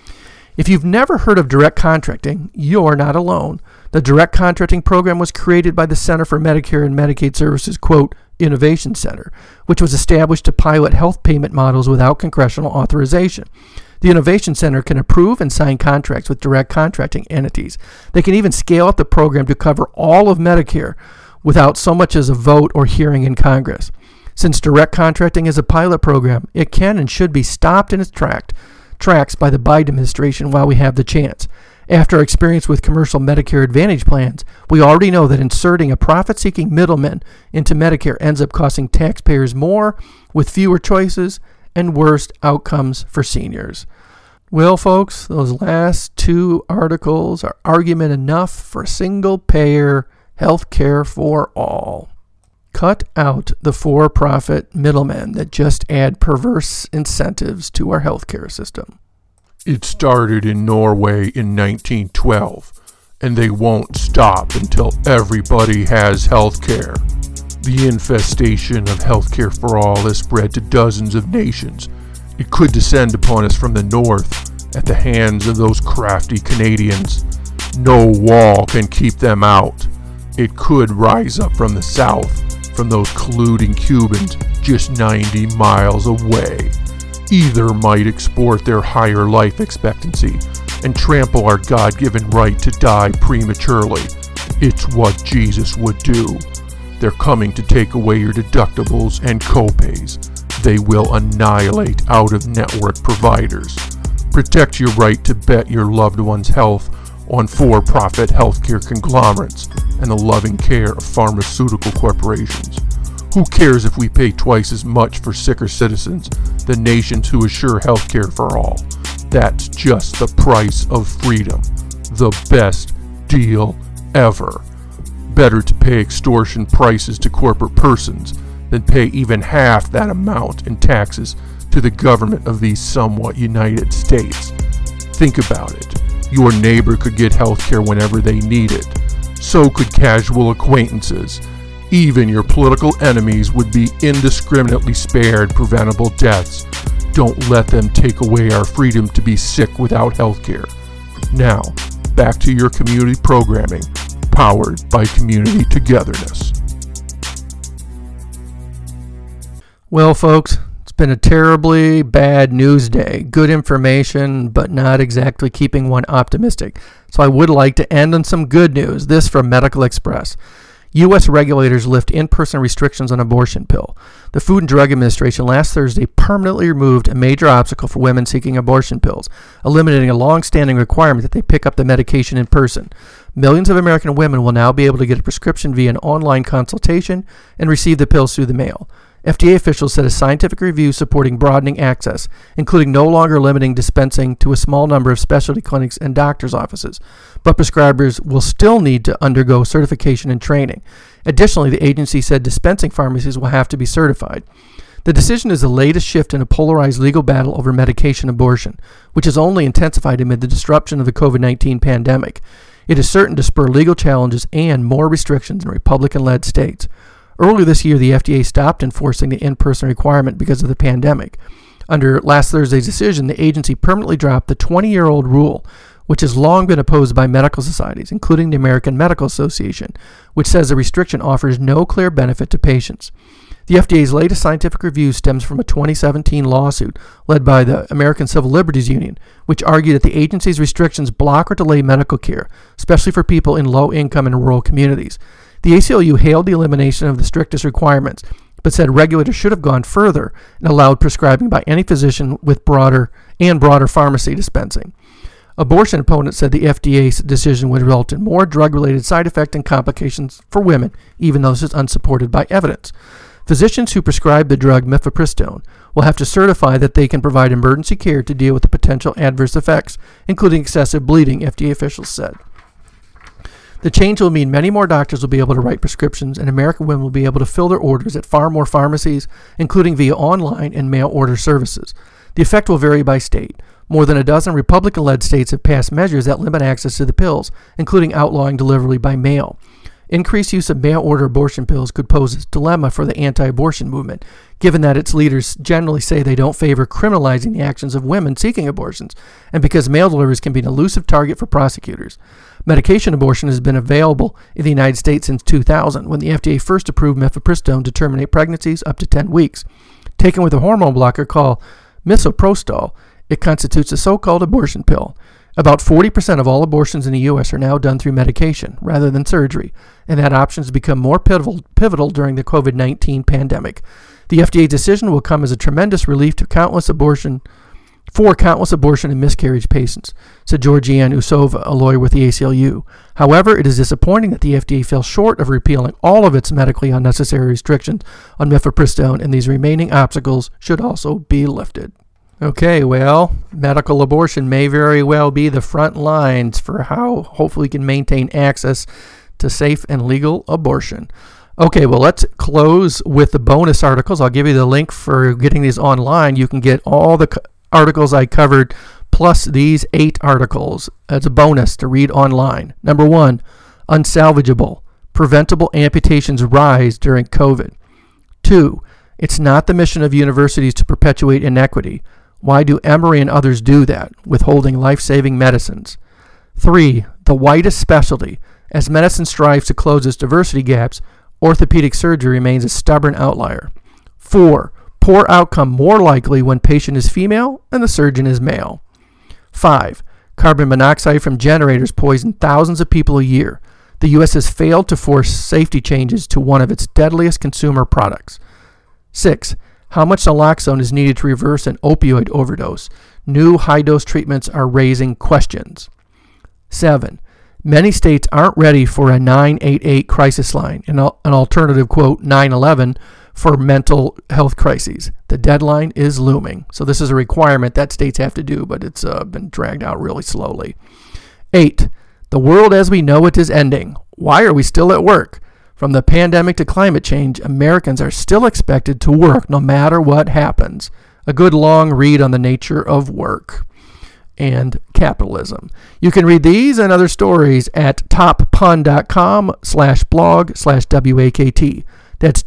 If you've never heard of direct contracting, you're not alone. The direct contracting program was created by the Center for Medicare and Medicaid Services, quote, Innovation Center, which was established to pilot health payment models without congressional authorization. The Innovation Center can approve and sign contracts with direct contracting entities. They can even scale up the program to cover all of Medicare without so much as a vote or hearing in Congress. Since direct contracting is a pilot program, it can and should be stopped in its track, tracks by the Biden administration while we have the chance. After our experience with commercial Medicare Advantage plans, we already know that inserting a profit-seeking middleman into Medicare ends up costing taxpayers more with fewer choices and worse outcomes for seniors. Well, folks, those last two articles are argument enough for single-payer health care for all. Cut out the for-profit middlemen that just add perverse incentives to our healthcare system. It started in Norway in nineteen twelve, and they won't stop until everybody has healthcare. The infestation of healthcare for all has spread to dozens of nations. It could descend upon us from the north at the hands of those crafty Canadians. No wall can keep them out. It could rise up from the south, from those colluding Cubans just ninety miles away. Either might export their higher life expectancy and trample our God-given right to die prematurely. It's what Jesus would do. They're coming to take away your deductibles and copays. They will annihilate out-of-network providers. Protect your right to bet your loved one's health on for-profit healthcare conglomerates and the loving care of pharmaceutical corporations. Who cares if we pay twice as much for sicker citizens than nations who assure healthcare for all? That's just the price of freedom. The best deal ever. Better to pay extortion prices to corporate persons than pay even half that amount in taxes to the government of these somewhat United States. Think about it. Your neighbor could get healthcare whenever they need it. So could casual acquaintances. Even your political enemies would be indiscriminately spared preventable deaths. Don't let them take away our freedom to be sick without healthcare. Now, back to your community programming, powered by Community Togetherness. Well, folks, it's been a terribly bad news day. Good information, but not exactly keeping one optimistic. So I would like to end on some good news. This from Medical Express. U S regulators lift in-person restrictions on abortion pill. The Food and Drug Administration last Thursday permanently removed a major obstacle for women seeking abortion pills, eliminating a long-standing requirement that they pick up the medication in person. Millions of American women will now be able to get a prescription via an online consultation and receive the pills through the mail. F D A officials said a scientific review supporting broadening access, including no longer limiting dispensing to a small number of specialty clinics and doctors' offices, but prescribers will still need to undergo certification and training. Additionally, the agency said dispensing pharmacies will have to be certified. The decision is the latest shift in a polarized legal battle over medication abortion, which has only intensified amid the disruption of the covid nineteen pandemic. It is certain to spur legal challenges and more restrictions in Republican-led states. Earlier this year, the F D A stopped enforcing the in-person requirement because of the pandemic. Under last Thursday's decision, the agency permanently dropped the twenty-year-old rule, which has long been opposed by medical societies, including the American Medical Association, which says the restriction offers no clear benefit to patients. The F D A's latest scientific review stems from a twenty seventeen lawsuit led by the American Civil Liberties Union, which argued that the agency's restrictions block or delay medical care, especially for people in low-income and rural communities. The A C L U hailed the elimination of the strictest requirements, but said regulators should have gone further and allowed prescribing by any physician with broader and broader pharmacy dispensing. Abortion opponents said the F D A's decision would result in more drug-related side effects and complications for women, even though this is unsupported by evidence. Physicians who prescribe the drug mifepristone will have to certify that they can provide emergency care to deal with the potential adverse effects, including excessive bleeding, F D A officials said. The change will mean many more doctors will be able to write prescriptions, and American women will be able to fill their orders at far more pharmacies, including via online and mail order services. The effect will vary by state. More than a dozen Republican-led states have passed measures that limit access to the pills, including outlawing delivery by mail. Increased use of mail-order abortion pills could pose a dilemma for the anti-abortion movement, given that its leaders generally say they don't favor criminalizing the actions of women seeking abortions, and because mail deliveries can be an elusive target for prosecutors. Medication abortion has been available in the United States since two thousand, when the F D A first approved mifepristone to terminate pregnancies up to ten weeks. Taken with a hormone blocker called misoprostol, it constitutes a so-called abortion pill. About forty percent of all abortions in the U S are now done through medication rather than surgery, and that option has become more pivotal, pivotal during the covid nineteen pandemic. The F D A decision will come as a tremendous relief to countless abortion, for countless abortion and miscarriage patients, said Georgianne Usova, a lawyer with the A C L U. However, it is disappointing that the F D A fell short of repealing all of its medically unnecessary restrictions on mifepristone, and these remaining obstacles should also be lifted. Okay, well, medical abortion may very well be the front lines for how hopefully we can maintain access to safe and legal abortion. Okay, well, let's close with the bonus articles. I'll give you the link for getting these online. You can get all the co- articles I covered plus these eight articles as a bonus to read online. Number one, unsalvageable. Preventable amputations rise during COVID. Two, it's not the mission of universities to perpetuate inequity. Why do Emory and others do that, withholding life-saving medicines? Three, the whitest specialty. As medicine strives to close its diversity gaps, orthopedic surgery remains a stubborn outlier. Four, poor outcome more likely when patient is female and the surgeon is male. Five, carbon monoxide from generators poison thousands of people a year. The U S has failed to force safety changes to one of its deadliest consumer products. Six, how much naloxone is needed to reverse an opioid overdose? New high-dose treatments are raising questions. Seven, many states aren't ready for a nine eight eight crisis line, an, an alternative, quote, nine eleven for mental health crises. The deadline is looming. So this is a requirement that states have to do, but it's uh, been dragged out really slowly. Eight, the world as we know it is ending. Why are we still at work? From the pandemic to climate change, Americans are still expected to work no matter what happens. A good long read on the nature of work and capitalism. You can read these and other stories at toppun.com slash blog slash W-A-K-T. That's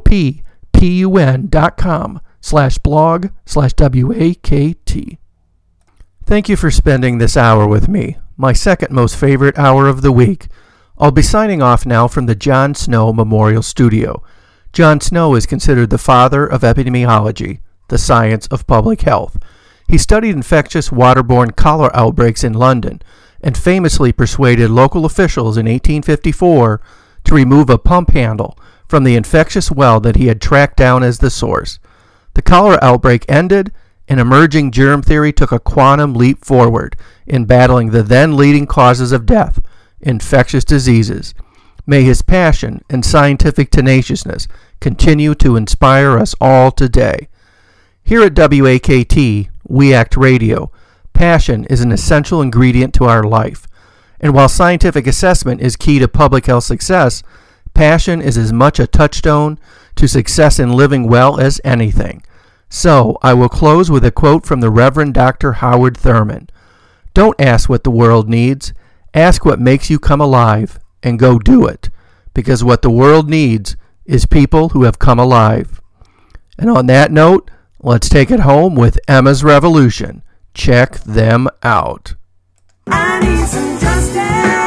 T-O-P-P-U-N dot com slash blog slash W-A-K-T. Thank you for spending this hour with me, my second most favorite hour of the week. I'll be signing off now from the John Snow Memorial Studio. John Snow is considered the father of epidemiology, the science of public health. He studied infectious waterborne cholera outbreaks in London and famously persuaded local officials in eighteen fifty-four to remove a pump handle from the infectious well that he had tracked down as the source. The cholera outbreak ended, and emerging germ theory took a quantum leap forward in battling the then leading causes of death, infectious diseases. May his passion and scientific tenaciousness continue to inspire us all today. Here at W A K T, We Act Radio, passion is an essential ingredient to our life. And while scientific assessment is key to public health success, passion is as much a touchstone to success in living well as anything. So, I will close with a quote from the Reverend Doctor Howard Thurman. Don't ask what the world needs. Ask what makes you come alive, and go do it. Because what the world needs is people who have come alive. And on that note, let's take it home with Emma's Revolution. Check them out. I need some justice.